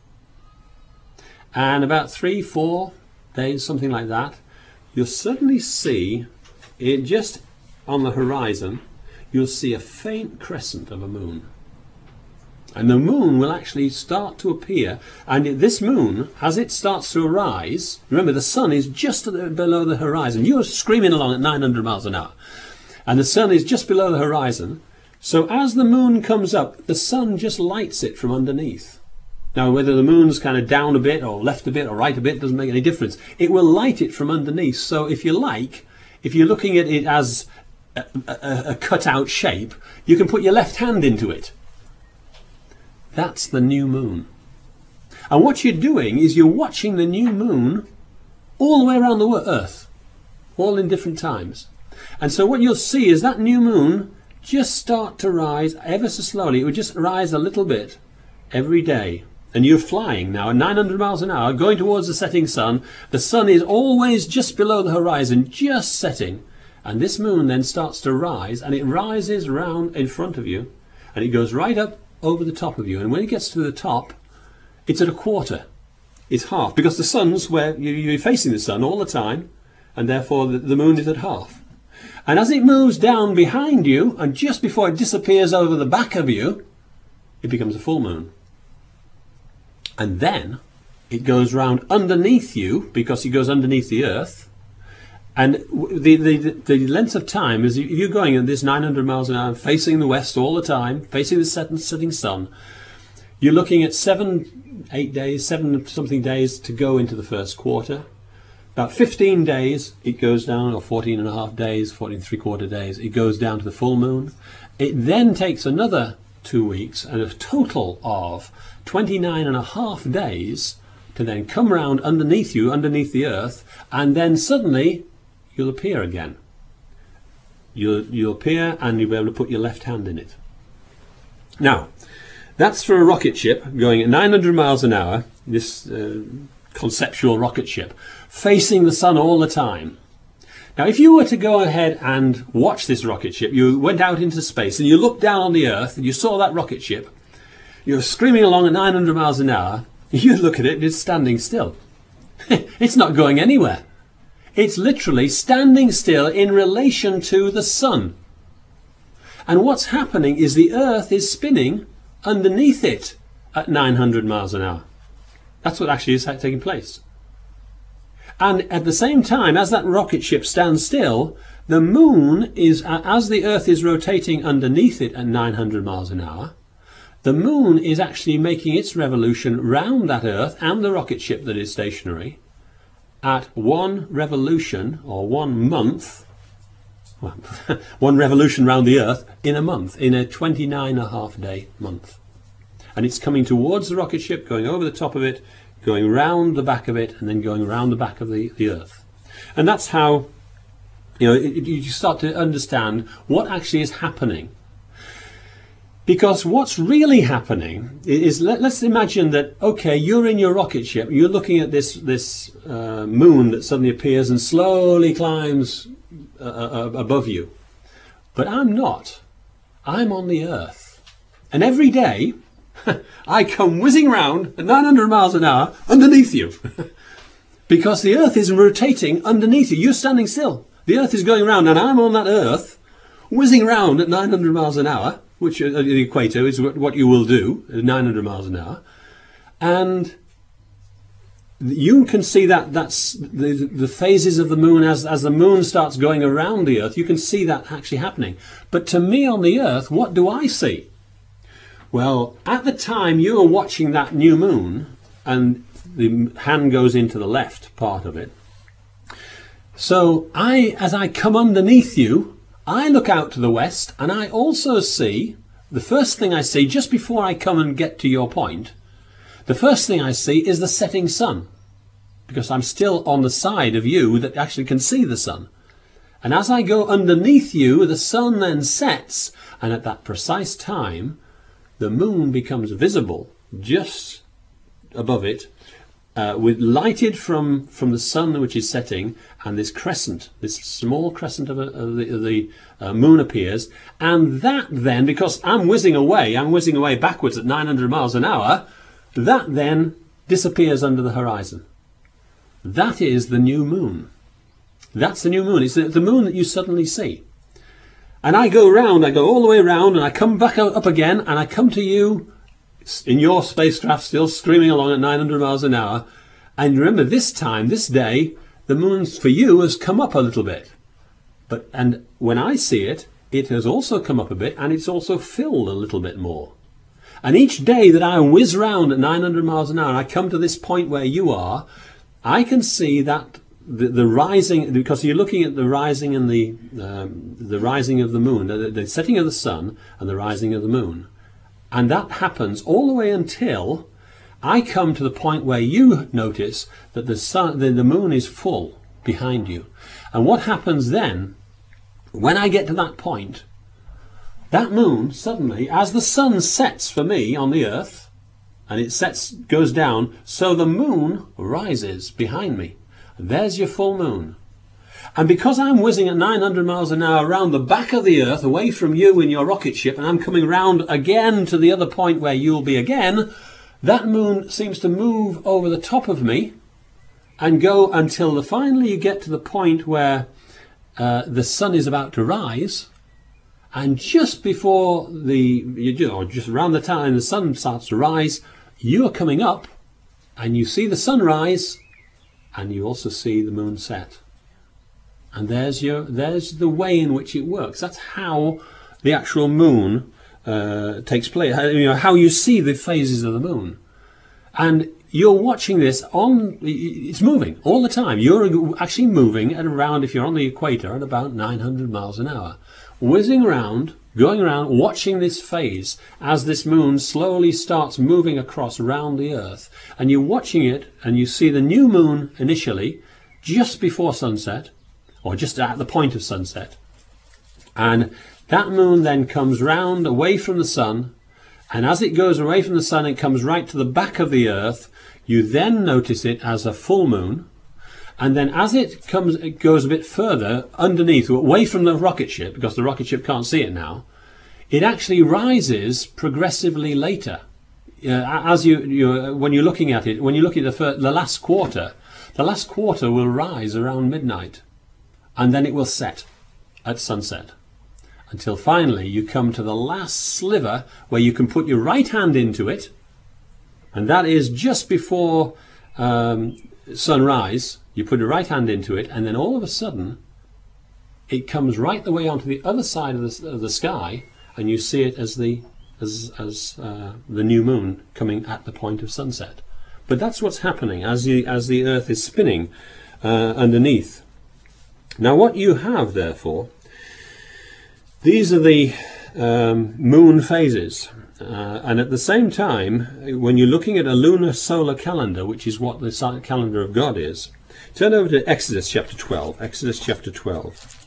And about 3-4 days, something like that, you'll suddenly see it just on the horizon, you'll see a faint crescent of a moon. And the moon will actually start to appear, and this moon, as it starts to arise, remember the sun is just below the horizon. You're screaming along at 900 miles an hour, and the sun is just below the horizon. So as the moon comes up, the sun just lights it from underneath. Now, whether the moon's kind of down a bit or left a bit or right a bit doesn't make any difference. It will light it from underneath. So if you like, if you're looking at it as a cut-out shape, you can put your left hand into it. That's the new moon. And what you're doing is you're watching the new moon all the way around the Earth, all in different times. And so what you'll see is that new moon just start to rise ever so slowly. It would just rise a little bit every day. And you're flying now at 900 miles an hour, going towards the setting sun. The sun is always just below the horizon, just setting. And this moon then starts to rise, and it rises round in front of you, and it goes right up over the top of you. And when it gets to the top, it's at a quarter. It's half, because the sun's where you're facing the sun all the time, and therefore the moon is at half. And as it moves down behind you, and just before it disappears over the back of you, it becomes a full moon. And then it goes round underneath you, because it goes underneath the Earth. And the length of time is, if you're going at this 900 miles an hour, facing the west all the time, facing the setting sun, you're looking at 7-8 days, 7-something days to go into the first quarter. About 15 days it goes down, or 14.5 days, 14.75 days, it goes down to the full moon. It then takes another 2 weeks, and a total of 29.5 days to then come round underneath you, underneath the Earth, and then suddenly you'll appear again. You'll appear, and you'll be able to put your left hand in it. Now, That's for a rocket ship going at 900 miles an hour, this conceptual rocket ship, facing the sun all the time. Now, if you were to go ahead and watch this rocket ship, you went out into space and you looked down on the Earth and you saw that rocket ship, you're screaming along at 900 miles an hour, you look at it and it's standing still. It's not going anywhere. It's literally standing still in relation to the sun. And what's happening is the Earth is spinning underneath it at 900 miles an hour. That's what actually is taking place. And at the same time, as that rocket ship stands still, the moon is, as the Earth is rotating underneath it at 900 miles an hour, the moon is actually making its revolution round that Earth and the rocket ship that is stationary at one revolution, or 1 month, well, one revolution round the Earth in a month, in a 29.5-day month. And it's coming towards the rocket ship, going over the top of it, going round the back of it, and then going around the back of the Earth. And that's how, you start to understand what actually is happening. Because what's really happening is, let's imagine that, okay, you're in your rocket ship, you're looking at this moon that suddenly appears and slowly climbs above you. But I'm not. I'm on the Earth. And every day, I come whizzing round at 900 miles an hour underneath you. Because the Earth is rotating underneath you. You're standing still. The Earth is going around, and I'm on that Earth, whizzing around at 900 miles an hour, which at the equator is what you will do at 900 miles an hour. And you can see that's the phases of the moon as the moon starts going around the Earth. You can see that actually happening. But to me on the Earth, what do I see? Well, at the time you are watching that new moon, and the hand goes into the left part of it. So as I come underneath you, I look out to the west, and I also see, the first thing I see just before I come and get to your point, the first thing I see is the setting sun, because I'm still on the side of you that actually can see the sun. And as I go underneath you, the sun then sets, and at that precise time, the moon becomes visible just above it, with lighted from the sun which is setting, and this crescent, this small crescent of the moon appears, and that then, because I'm whizzing away backwards at 900 miles an hour, that then disappears under the horizon. That is the new moon. That's the new moon. It's the moon that you suddenly see. And I go all the way around, and I come back up again, and I come to you in your spacecraft still screaming along at 900 miles an hour. And remember, this day, the moon for you has come up a little bit. And when I see it, it has also come up a bit, and it's also filled a little bit more. And each day that I whiz round at 900 miles an hour, and I come to this point where you are, I can see that the rising, because you're looking at the rising and the rising of the moon, the setting of the sun and the rising of the moon. And that happens all the way until I come to the point where you notice that the moon is full behind you. And what happens then, when I get to that point, that moon suddenly, as the sun sets for me on the Earth, and it goes down, so the moon rises behind me. There's your full moon. And because I'm whizzing at 900 miles an hour around the back of the Earth, away from you in your rocket ship, and I'm coming round again to the other point where you'll be again, that moon seems to move over the top of me and go until finally you get to the point where the sun is about to rise. And just before just around the time the sun starts to rise, you are coming up and you see the sun rise, and you also see the moon set. And there's the way in which it works. That's how the actual moon takes place. How you see the phases of the moon. And you're watching this it's moving all the time. You're actually moving at around, if you're on the equator, at about 900 miles an hour. Whizzing around, going around, watching this phase as this moon slowly starts moving across around the Earth. And you're watching it, and you see the new moon initially, just before sunset, or just at the point of sunset. And that moon then comes round away from the sun, And as it goes away from the sun, it comes right to the back of the earth. You then notice it as a full moon. And then as it goes a bit further underneath, away from the rocket ship, because the rocket ship can't see it now, it actually rises progressively later. As when you're looking at it, when you look at the last quarter will rise around midnight, and then it will set at sunset, until finally you come to the last sliver where you can put your right hand into it, and that is just before sunrise. You put your right hand into it, and then all of a sudden it comes right the way onto the other side of the sky, and you see it as the new moon coming at the point of sunset. But that's what's happening as the earth is spinning underneath. Now what you have, therefore, these are the moon phases. And at the same time, when you're looking at a lunar solar calendar, which is what the calendar of God is, turn over to Exodus chapter 12. Exodus chapter 12.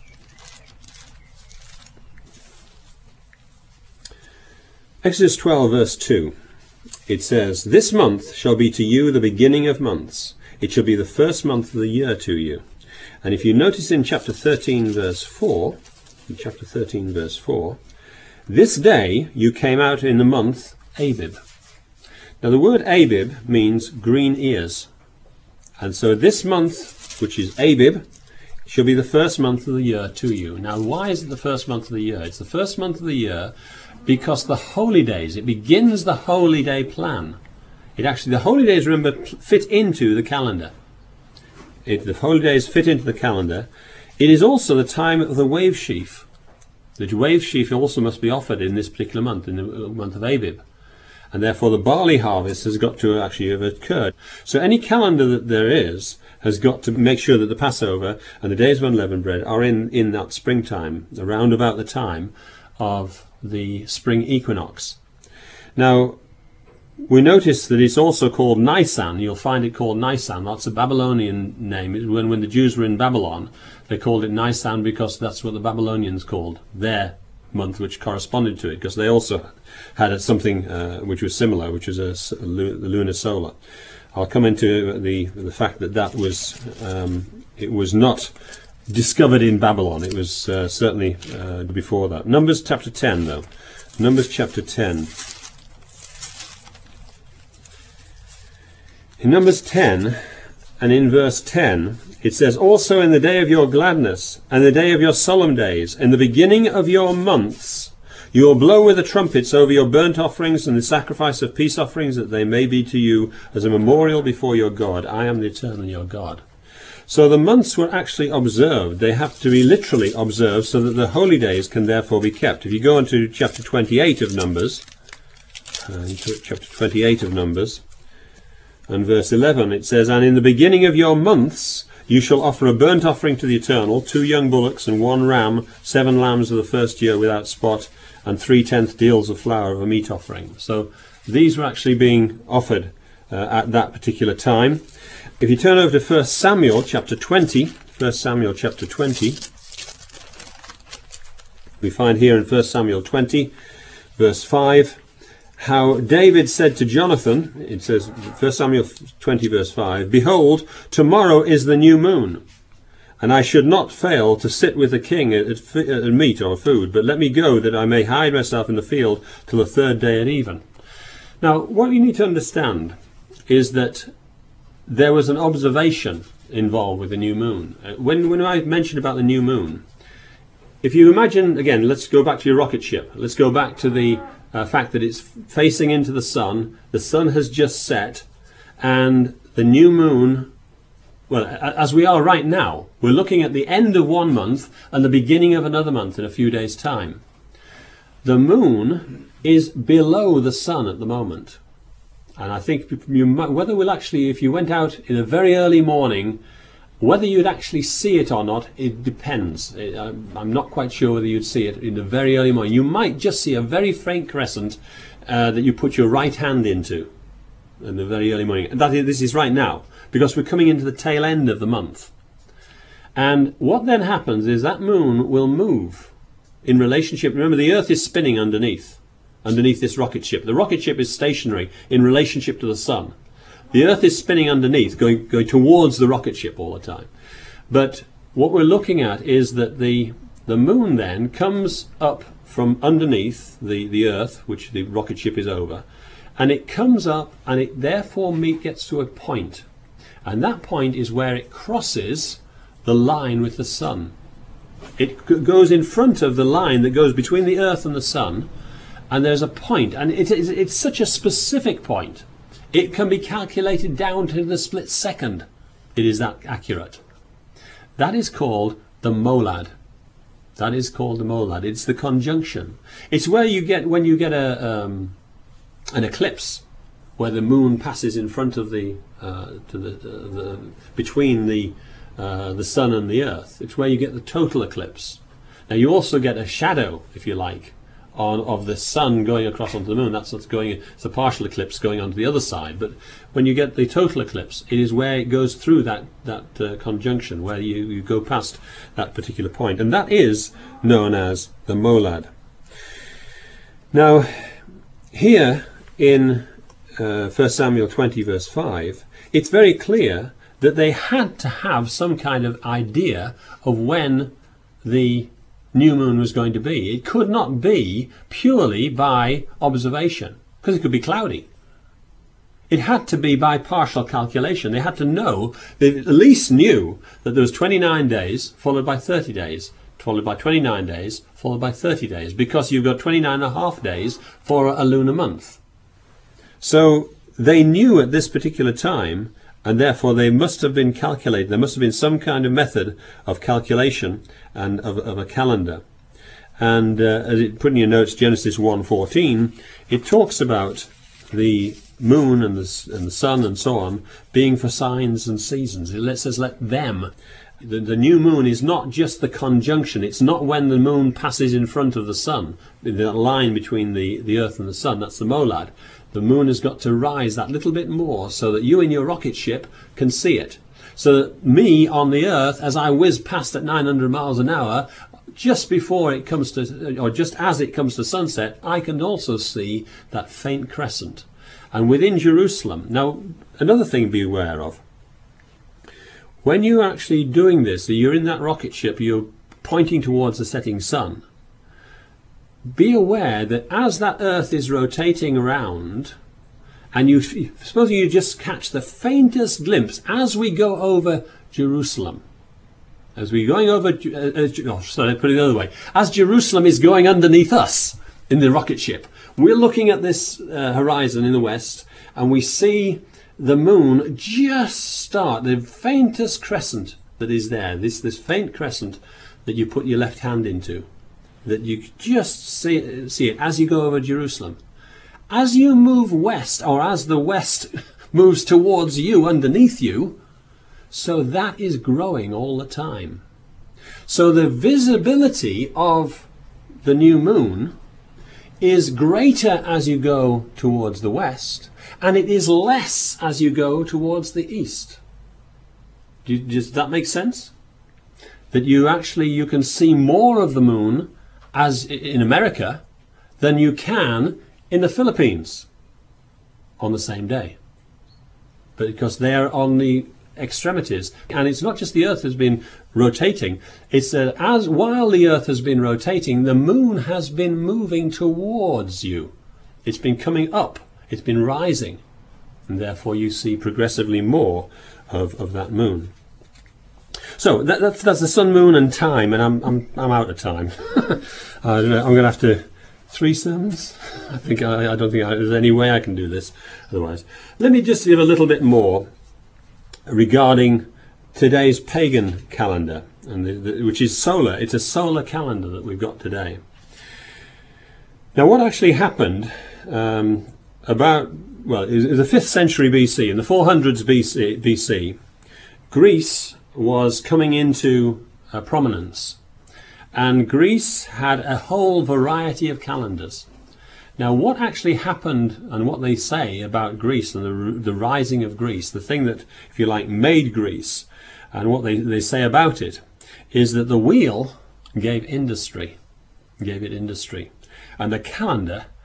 Exodus 12 verse 2. It says, "This month shall be to you the beginning of months. It shall be the first month of the year to you." And if you notice in chapter 13 verse 4, "This day you came out in the month Abib." Now the word Abib means green ears. And so this month, which is Abib, shall be the first month of the year to you. Now why is it the first month of the year? It's the first month of the year because the holy days, it begins the holy day plan. The holy days, remember, fit into the calendar. The holy days fit into the calendar. It is also the time of the wave sheaf. The wave sheaf also must be offered in this particular month, in the month of Abib. And therefore the barley harvest has got to actually have occurred. So any calendar that there is has got to make sure that the Passover and the days of unleavened bread are in that springtime, around about the time of the spring equinox. Now, we notice that it's also called Nisan. You'll find it called Nisan. That's a Babylonian name. When the Jews were in Babylon, they called it Nisan because that's what the Babylonians called their month, which corresponded to it, because they also had something which was similar, which was the lunar solar. I'll come into the fact that was it was not discovered in Babylon. It was certainly before that. Numbers chapter 10, though. Numbers chapter 10. In Numbers 10 and in verse 10, it says, "Also in the day of your gladness and the day of your solemn days, in the beginning of your months, you will blow with the trumpets over your burnt offerings and the sacrifice of peace offerings, that they may be to you as a memorial before your God. I am the eternal your God." So the months were actually observed. They have to be literally observed so that the holy days can therefore be kept. If you go into chapter 28 of Numbers, and verse 11, it says, "And in the beginning of your months you shall offer a burnt offering to the Eternal, 2 young bullocks and 1 ram, 7 lambs of the first year without spot, and 3/10 deals of flour of a meat offering." So these were actually being offered at that particular time. If you turn over to 1 Samuel chapter 20, 1 Samuel chapter 20, we find here in 1 Samuel 20, verse 5, how David said to Jonathan, it says, 1 Samuel 20 verse 5, "Behold, tomorrow is the new moon, and I should not fail to sit with the king at meat or food, but let me go that I may hide myself in the field till the 3rd day at even." Now, what you need to understand is that there was an observation involved with the new moon. When I mentioned about the new moon, if you imagine, again, let's go back to your rocket ship. Let's go back to the fact that it's facing into the sun has just set, and the new moon, well, as we are right now, we're looking at the end of one month and the beginning of another month in a few days' time. The moon is below the sun at the moment. And I think whether we'll actually, if you went out in a very early morning, whether you'd actually see it or not, it depends. I'm not quite sure whether you'd see it in the very early morning. You might just see a very faint crescent that you put your right hand into in the very early morning. This is right now, because we're coming into the tail end of the month. And what then happens is that moon will move in relationship. Remember, the earth is spinning underneath. underneath this rocket ship. The rocket ship is stationary in relationship to the sun. The Earth is spinning underneath, going towards the rocket ship all the time. But what we're looking at is that the moon then comes up from underneath the Earth, which the rocket ship is over, and it comes up and it therefore gets to a point. And that point is where it crosses the line with the sun. It goes in front of the line that goes between the Earth and the sun, and there's a point, and it's such a specific point. It can be calculated down to the split second. It is that accurate. That is called the molad. That is called the molad. It's the conjunction. It's where you get, when you get an eclipse, where the moon passes in front of between the sun and the Earth. It's where you get the total eclipse. Now you also get a shadow, if you like, of the sun going across onto the moon. That's what's going. It's a partial eclipse going onto the other side. But when you get the total eclipse, it is where it goes through that conjunction, where you go past that particular point, and that is known as the molad. Now, here in 1 Samuel 20 verse 5, it's very clear that they had to have some kind of idea of when the new moon was going to be. It could not be purely by observation, because it could be cloudy. It had to be by partial calculation. They had to know, they at least knew that there was 29 days followed by 30 days, followed by 29 days, followed by 30 days, because you've got 29 and a half days for a lunar month. So they knew at this particular time, and therefore they must have been calculated. There must have been some kind of method of calculation and of a calendar. And as it put in your notes, Genesis 1:14, it talks about the moon and the sun and so on being for signs and seasons. It says, let them. The new moon is not just the conjunction. It's not when the moon passes in front of the sun, in that line between the Earth and the sun. That's the molad. The moon has got to rise that little bit more so that you in your rocket ship can see it. So that me on the Earth, as I whiz past at 900 miles an hour, just before it comes to, or just as it comes to sunset, I can also see that faint crescent. And within Jerusalem, now another thing to be aware of, when you're actually doing this, so you're in that rocket ship, you're pointing towards the setting sun, be aware that as that Earth is rotating around, and suppose you just catch the faintest glimpse as we go over Jerusalem, as we're going over, sorry, put it the other way, as Jerusalem is going underneath us in the rocket ship, we're looking at this horizon in the west, and we see the moon just start, the faintest crescent that is there, this faint crescent that you put your left hand into, that you just see it as you go over Jerusalem. As you move west, or as the west moves towards you, underneath you, so that is growing all the time. So the visibility of the new moon is greater as you go towards the west, and it is less as you go towards the east. Does that make sense? That you can see more of the moon as in America than you can in the Philippines on the same day, but because they're on the extremities. And it's not just the Earth has been rotating, it's that while the Earth has been rotating, the moon has been moving towards you. It's been coming up, it's been rising, and therefore you see progressively more of that moon. So that's the sun, moon, and time, and I'm out of time. I don't know, I'm going to have to 3 sermons. I don't think there's any way I can do this otherwise. Let me just give a little bit more regarding today's pagan calendar, and which is solar. It's a solar calendar that we've got today. Now, what actually happened it was the 5th century BC, in the 400s BC, Greece was coming into prominence, and Greece had a whole variety of calendars. Now, what actually happened, and what they say about Greece and the rising of Greece, the thing that, if you like, made Greece, and what they say about it, is that the wheel gave it industry, and the calendar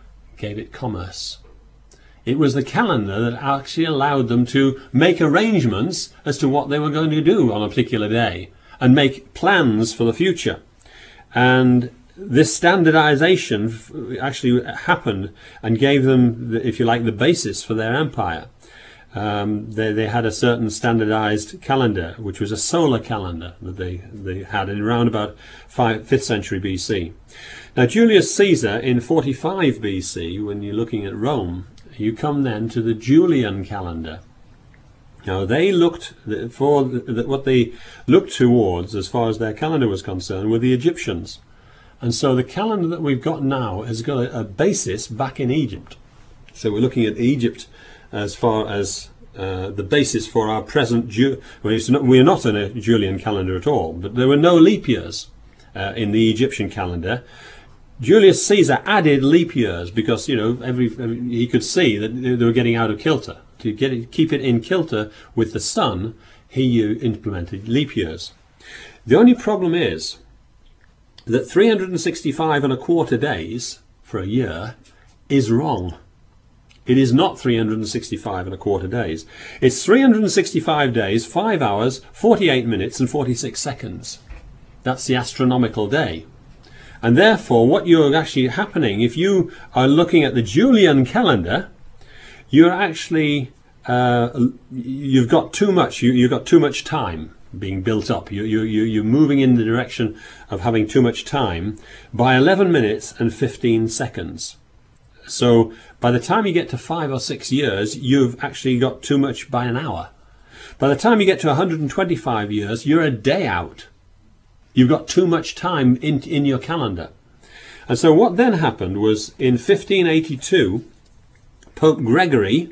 gave it commerce. It was the calendar that actually allowed them to make arrangements as to what they were going to do on a particular day and make plans for the future. And this standardization actually happened and gave them, if you like, the basis for their empire. They had a certain standardized calendar, which was a solar calendar that they had in around about 5th century BC. Now, Julius Caesar in 45 BC, when you're looking at Rome, you come then to the Julian calendar. Now, they looked for what they looked towards as far as their calendar was concerned were the Egyptians. And so the calendar that we've got now has got a basis back in Egypt. So we're looking at Egypt as far as the basis for our present... we're not in a Julian calendar at all, but there were no leap years in the Egyptian calendar. Julius Caesar added leap years because, you know, he could see that they were getting out of kilter. To keep it in kilter with the sun, he implemented leap years. The only problem is that 365 and a quarter days for a year is wrong. It is not 365 and a quarter days. It's 365 days, 5 hours, 48 minutes and 46 seconds. That's the astronomical day. And therefore, what you're actually happening, if you are looking at the Julian calendar, you're actually, you've got too much time being built up. You're moving in the direction of having too much time by 11 minutes and 15 seconds. So by the time you get to 5 or 6 years, you've actually got too much by an hour. By the time you get to 125 years, you're a day out. You've got too much time in your calendar. And so what then happened was in 1582, Pope Gregory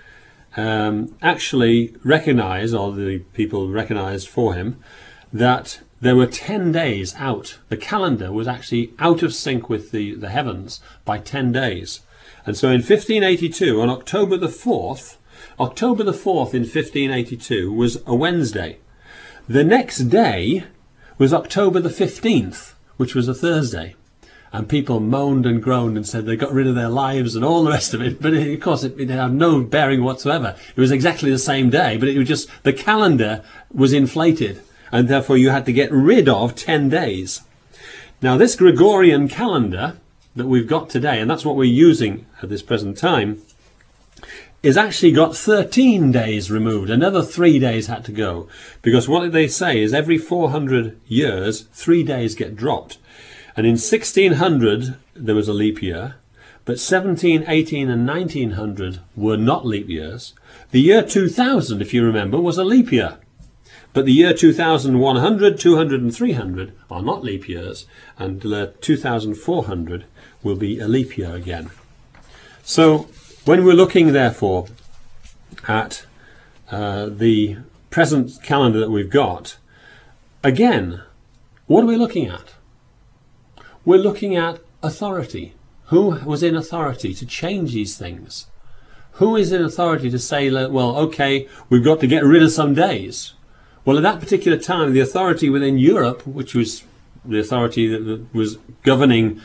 actually recognized, or the people recognized for him, that there were 10 days out. The calendar was actually out of sync with the heavens by 10 days. And so in 1582, on October the 4th in 1582 was a Wednesday. The next day was October the 15th, which was a Thursday. And people moaned and groaned and said they got rid of their lives and all the rest of it. But of course, it had no bearing whatsoever. It was exactly the same day, but it was just the calendar was inflated. And therefore, you had to get rid of 10 days. Now, this Gregorian calendar that we've got today, and that's what we're using at this present time, is actually got 13 days removed. Another 3 days had to go. Because what they say is every 400 years, 3 days get dropped. And in 1600, there was a leap year. But 17, 18 and 1900 were not leap years. The year 2000, if you remember, was a leap year. But the year 2100, 200 and 300 are not leap years. And 2400 will be a leap year again. So when we're looking, therefore, at the present calendar that we've got, again, what are we looking at? We're looking at authority. Who was in authority to change these things? Who is in authority to say, well, okay, we've got to get rid of some days? Well, at that particular time, the authority within Europe, which was the authority that was governing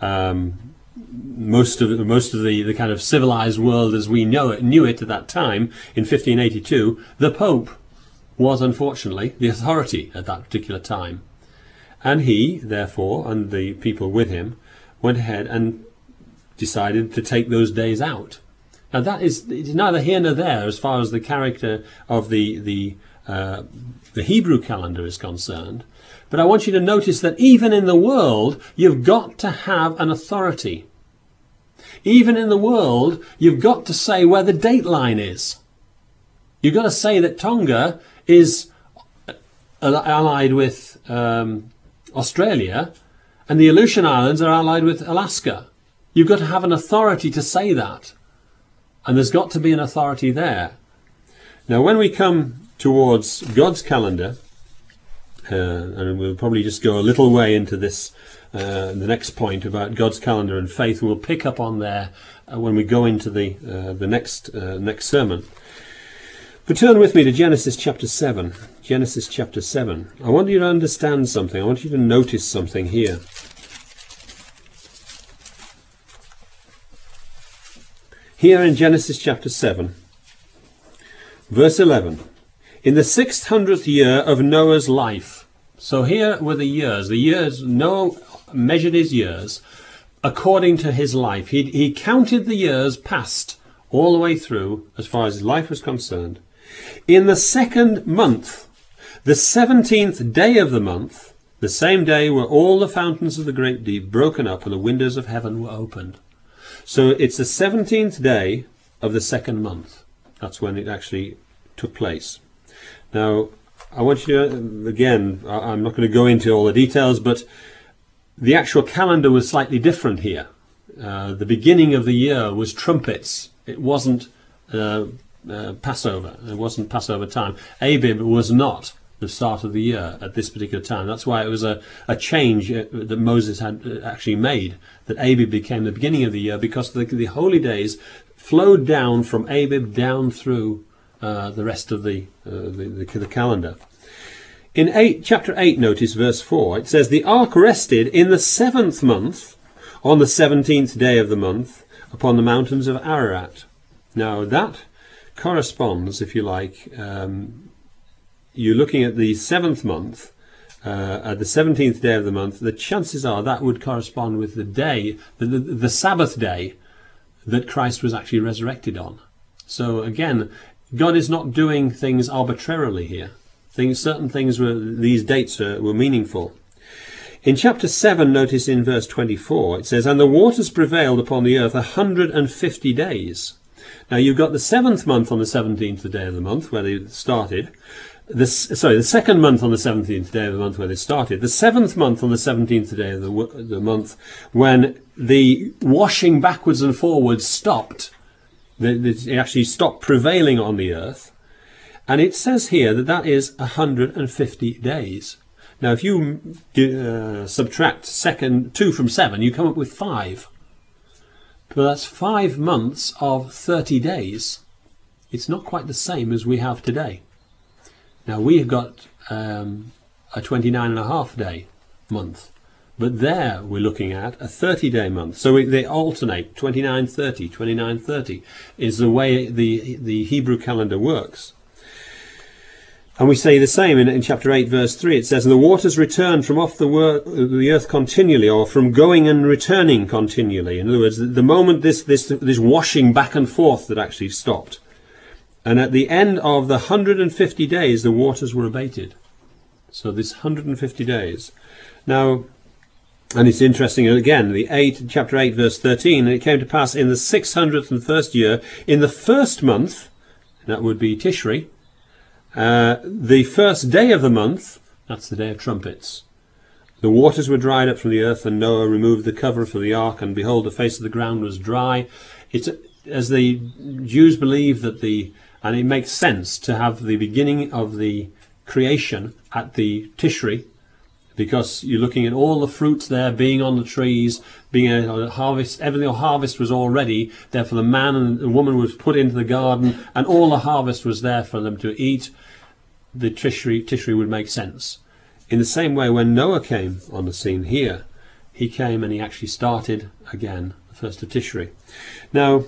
most of the kind of civilized world as we knew it at that time, in 1582, the Pope was unfortunately the authority at that particular time. And he, therefore, and the people with him, went ahead and decided to take those days out. Now that is neither here nor there as far as the character of the Hebrew calendar is concerned. But I want you to notice that even in the world, you've got to have an authority. Even in the world, you've got to say where the date line is. You've got to say that Tonga is allied with Australia, and the Aleutian Islands are allied with Alaska. You've got to have an authority to say that. And there's got to be an authority there. Now, when we come towards God's calendar, and we'll probably just go a little way into this, the next point about God's calendar and faith. We'll pick up on there when we go into the next sermon. But turn with me to Genesis chapter 7. Genesis chapter 7. I want you to understand something. I want you to notice something here. here in Genesis chapter 7, verse 11. In the 600th year of Noah's life. So here were the years. Noah measured his years according to his life. He counted the years past all the way through as far as his life was concerned. In the 2nd month, the 17th day of the month, the same day were all the fountains of the great deep broken up and the windows of heaven were opened. So it's the 17th day of the 2nd month. That's when it actually took place. Now, I want you to, again, I'm not going to go into all the details, but the actual calendar was slightly different here. The beginning of the year was trumpets. It wasn't Passover. It wasn't Passover time. Abib was not the start of the year at this particular time. That's why it was a change that Moses had actually made, that Abib became the beginning of the year, because the holy days flowed down from Abib down through the rest of the calendar. In chapter 8, notice verse 4, it says, the ark rested in the 7th month, on the 17th day of the month, upon the mountains of Ararat. Now that corresponds, if you like, you're looking at the 7th month, at the 17th day of the month, the chances are that would correspond with the day, the Sabbath day that Christ was actually resurrected on. So again, God is not doing things arbitrarily here. Certain things these dates were meaningful. In chapter 7, notice in verse 24, it says, and the waters prevailed upon the earth 150 days. Now you've got the 7th month on the 17th day of the month, where they started. The 2nd month on the 17th day of the month, where they started. The 7th month on the 17th day of the month, when the washing backwards and forwards stopped. It actually stopped prevailing on the earth. And it says here that is 150 days. Now, if you subtract 2 from 7, you come up with 5. But that's 5 months of 30 days. It's not quite the same as we have today. Now, we've got a 29.5 day month. But there we're looking at a 30-day month. So they alternate, 29-30, 29-30 is the way the Hebrew calendar works. And we say the same in chapter 8, verse 3. It says, and the waters returned from off the earth continually, or from going and returning continually. In other words, the moment this washing back and forth that actually stopped. And at the end of the 150 days, the waters were abated. So this 150 days. Now, and it's interesting, again, chapter 8, verse 13, and it came to pass in the 601st year, in the 1st month, that would be Tishri, the 1st day of the month, that's the day of trumpets. The waters were dried up from the earth, and Noah removed the cover for the ark, and behold, the face of the ground was dry. It's as the Jews believe and it makes sense to have the beginning of the creation at the Tishri, because you're looking at all the fruits there being on the trees, being a harvest. Everything harvest was all ready. Therefore, the man and the woman was put into the garden, and all the harvest was there for them to eat. The Tishri would make sense. In the same way, when Noah came on the scene here, he came and he actually started again, the 1st of Tishri. Now,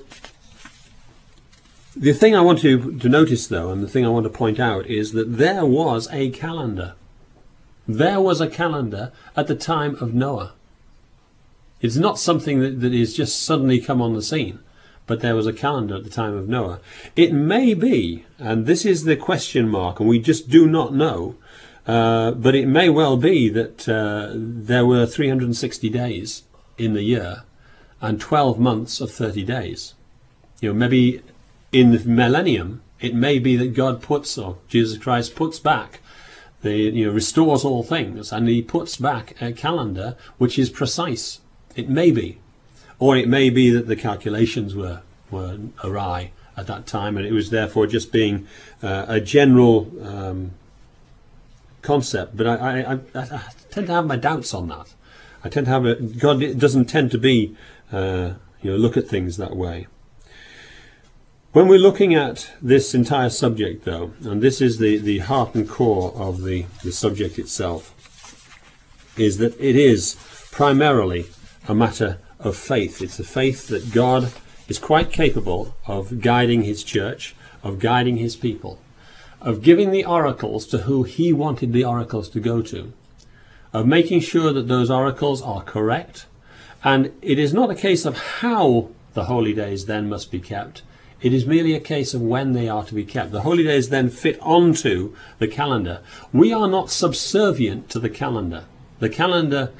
the thing I want to notice, though, and the thing I want to point out, is that there was a calendar. There was a calendar at the time of Noah. It's not something that is just suddenly come on the scene, but there was a calendar at the time of Noah. It may be, and this is the question mark, and we just do not know, but it may well be that there were 360 days in the year and 12 months of 30 days. Maybe in the millennium, it may be that God Jesus Christ puts back, restores all things, and he puts back a calendar which is precise. It may be. Or it may be that the calculations were awry at that time, and it was therefore just being a general concept. But I tend to have my doubts on that. I tend to have God doesn't tend to be look at things that way. When we're looking at this entire subject, though, and this is the heart and core of the subject itself, is that it is primarily a matter of faith. It's the faith that God is quite capable of guiding his church, of guiding his people, of giving the oracles to who he wanted the oracles to go to, of making sure that those oracles are correct. And it is not a case of how the holy days then must be kept. It is merely a case of when they are to be kept. The holy days then fit onto the calendar. We are not subservient to the calendar. The calendar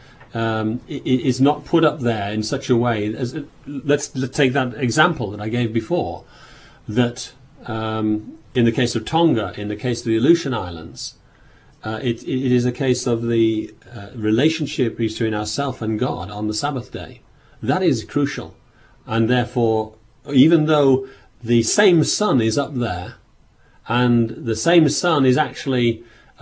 is not put up there in such a way as, let's take that example that I gave before, that in the case of Tonga, in the case of the Aleutian Islands, it is a case of the relationship between ourselves and God on the Sabbath day. That is crucial. And therefore, even though the same sun is up there, and the same sun is actually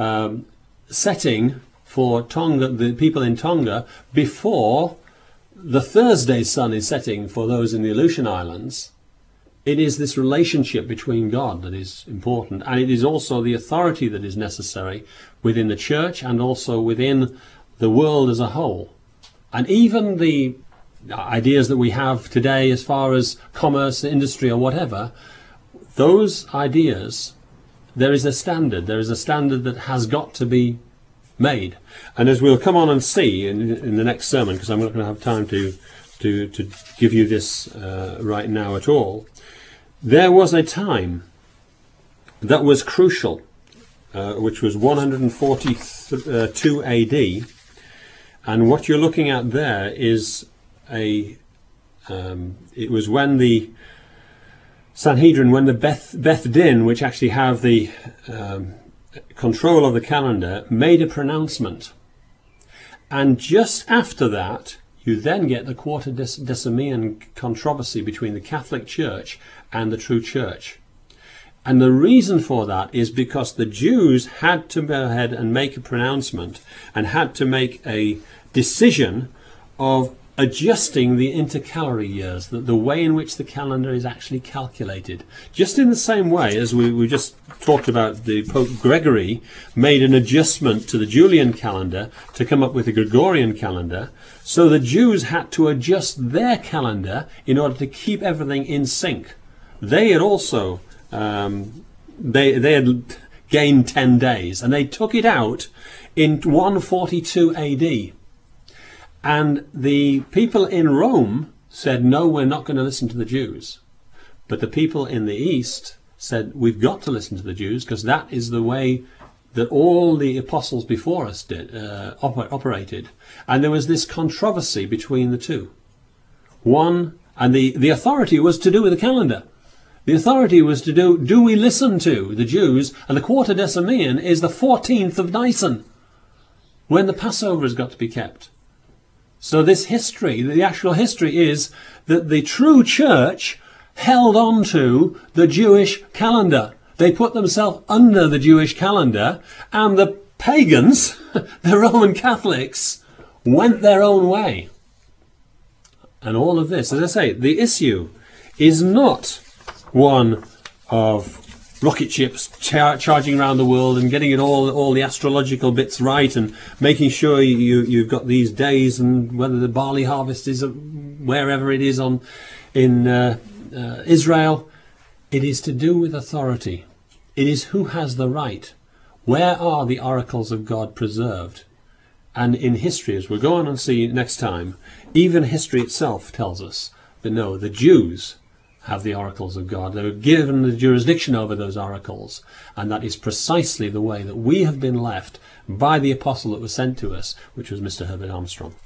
setting for Tonga, the people in Tonga, before the Thursday sun is setting for those in the Aleutian Islands, it is this relationship between God that is important, and it is also the authority that is necessary within the church and also within the world as a whole. And even the ideas that we have today as far as commerce, industry or whatever, those ideas, there is a standard that has got to be made. And as we'll come on and see in the next sermon, because I'm not going to have time to give you this right now at all, there was a time that was crucial, which was 142 AD, and what you're looking at there is it was when the Sanhedrin, when the Beth Din, which actually have the control of the calendar, made a pronouncement. And just after that, you then get the Quartodecimean controversy between the Catholic Church and the true church. And the reason for that is because the Jews had to go ahead and make a pronouncement and had to make a decision of adjusting the intercalary years, the way in which the calendar is actually calculated. Just in the same way as we just talked about, the Pope Gregory made an adjustment to the Julian calendar to come up with the Gregorian calendar, so the Jews had to adjust their calendar in order to keep everything in sync. They had also they had gained 10 days, and they took it out in 142 AD. And the people in Rome said, no, we're not going to listen to the Jews. But the people in the East said, we've got to listen to the Jews, because that is the way that all the apostles before us operated. And there was this controversy between the two. And the authority was to do with the calendar. The authority was to do we listen to the Jews? And the Quartodecimean is the 14th of Nisan, when the Passover has got to be kept. So this history, the actual history, is that the true church held on to the Jewish calendar. They put themselves under the Jewish calendar, and the pagans, the Roman Catholics, went their own way. And all of this, as I say, the issue is not one of rocket ships charging around the world and getting it all the astrological bits right and making sure you've got these days and whether the barley harvest is wherever it is in Israel. It is to do with authority. It is who has the right. Where are the oracles of God preserved? And in history, as we'll go on and see next time, even history itself tells us that no, the Jews have the oracles of God. They were given the jurisdiction over those oracles, and that is precisely the way that we have been left by the apostle that was sent to us, which was Mr. Herbert Armstrong.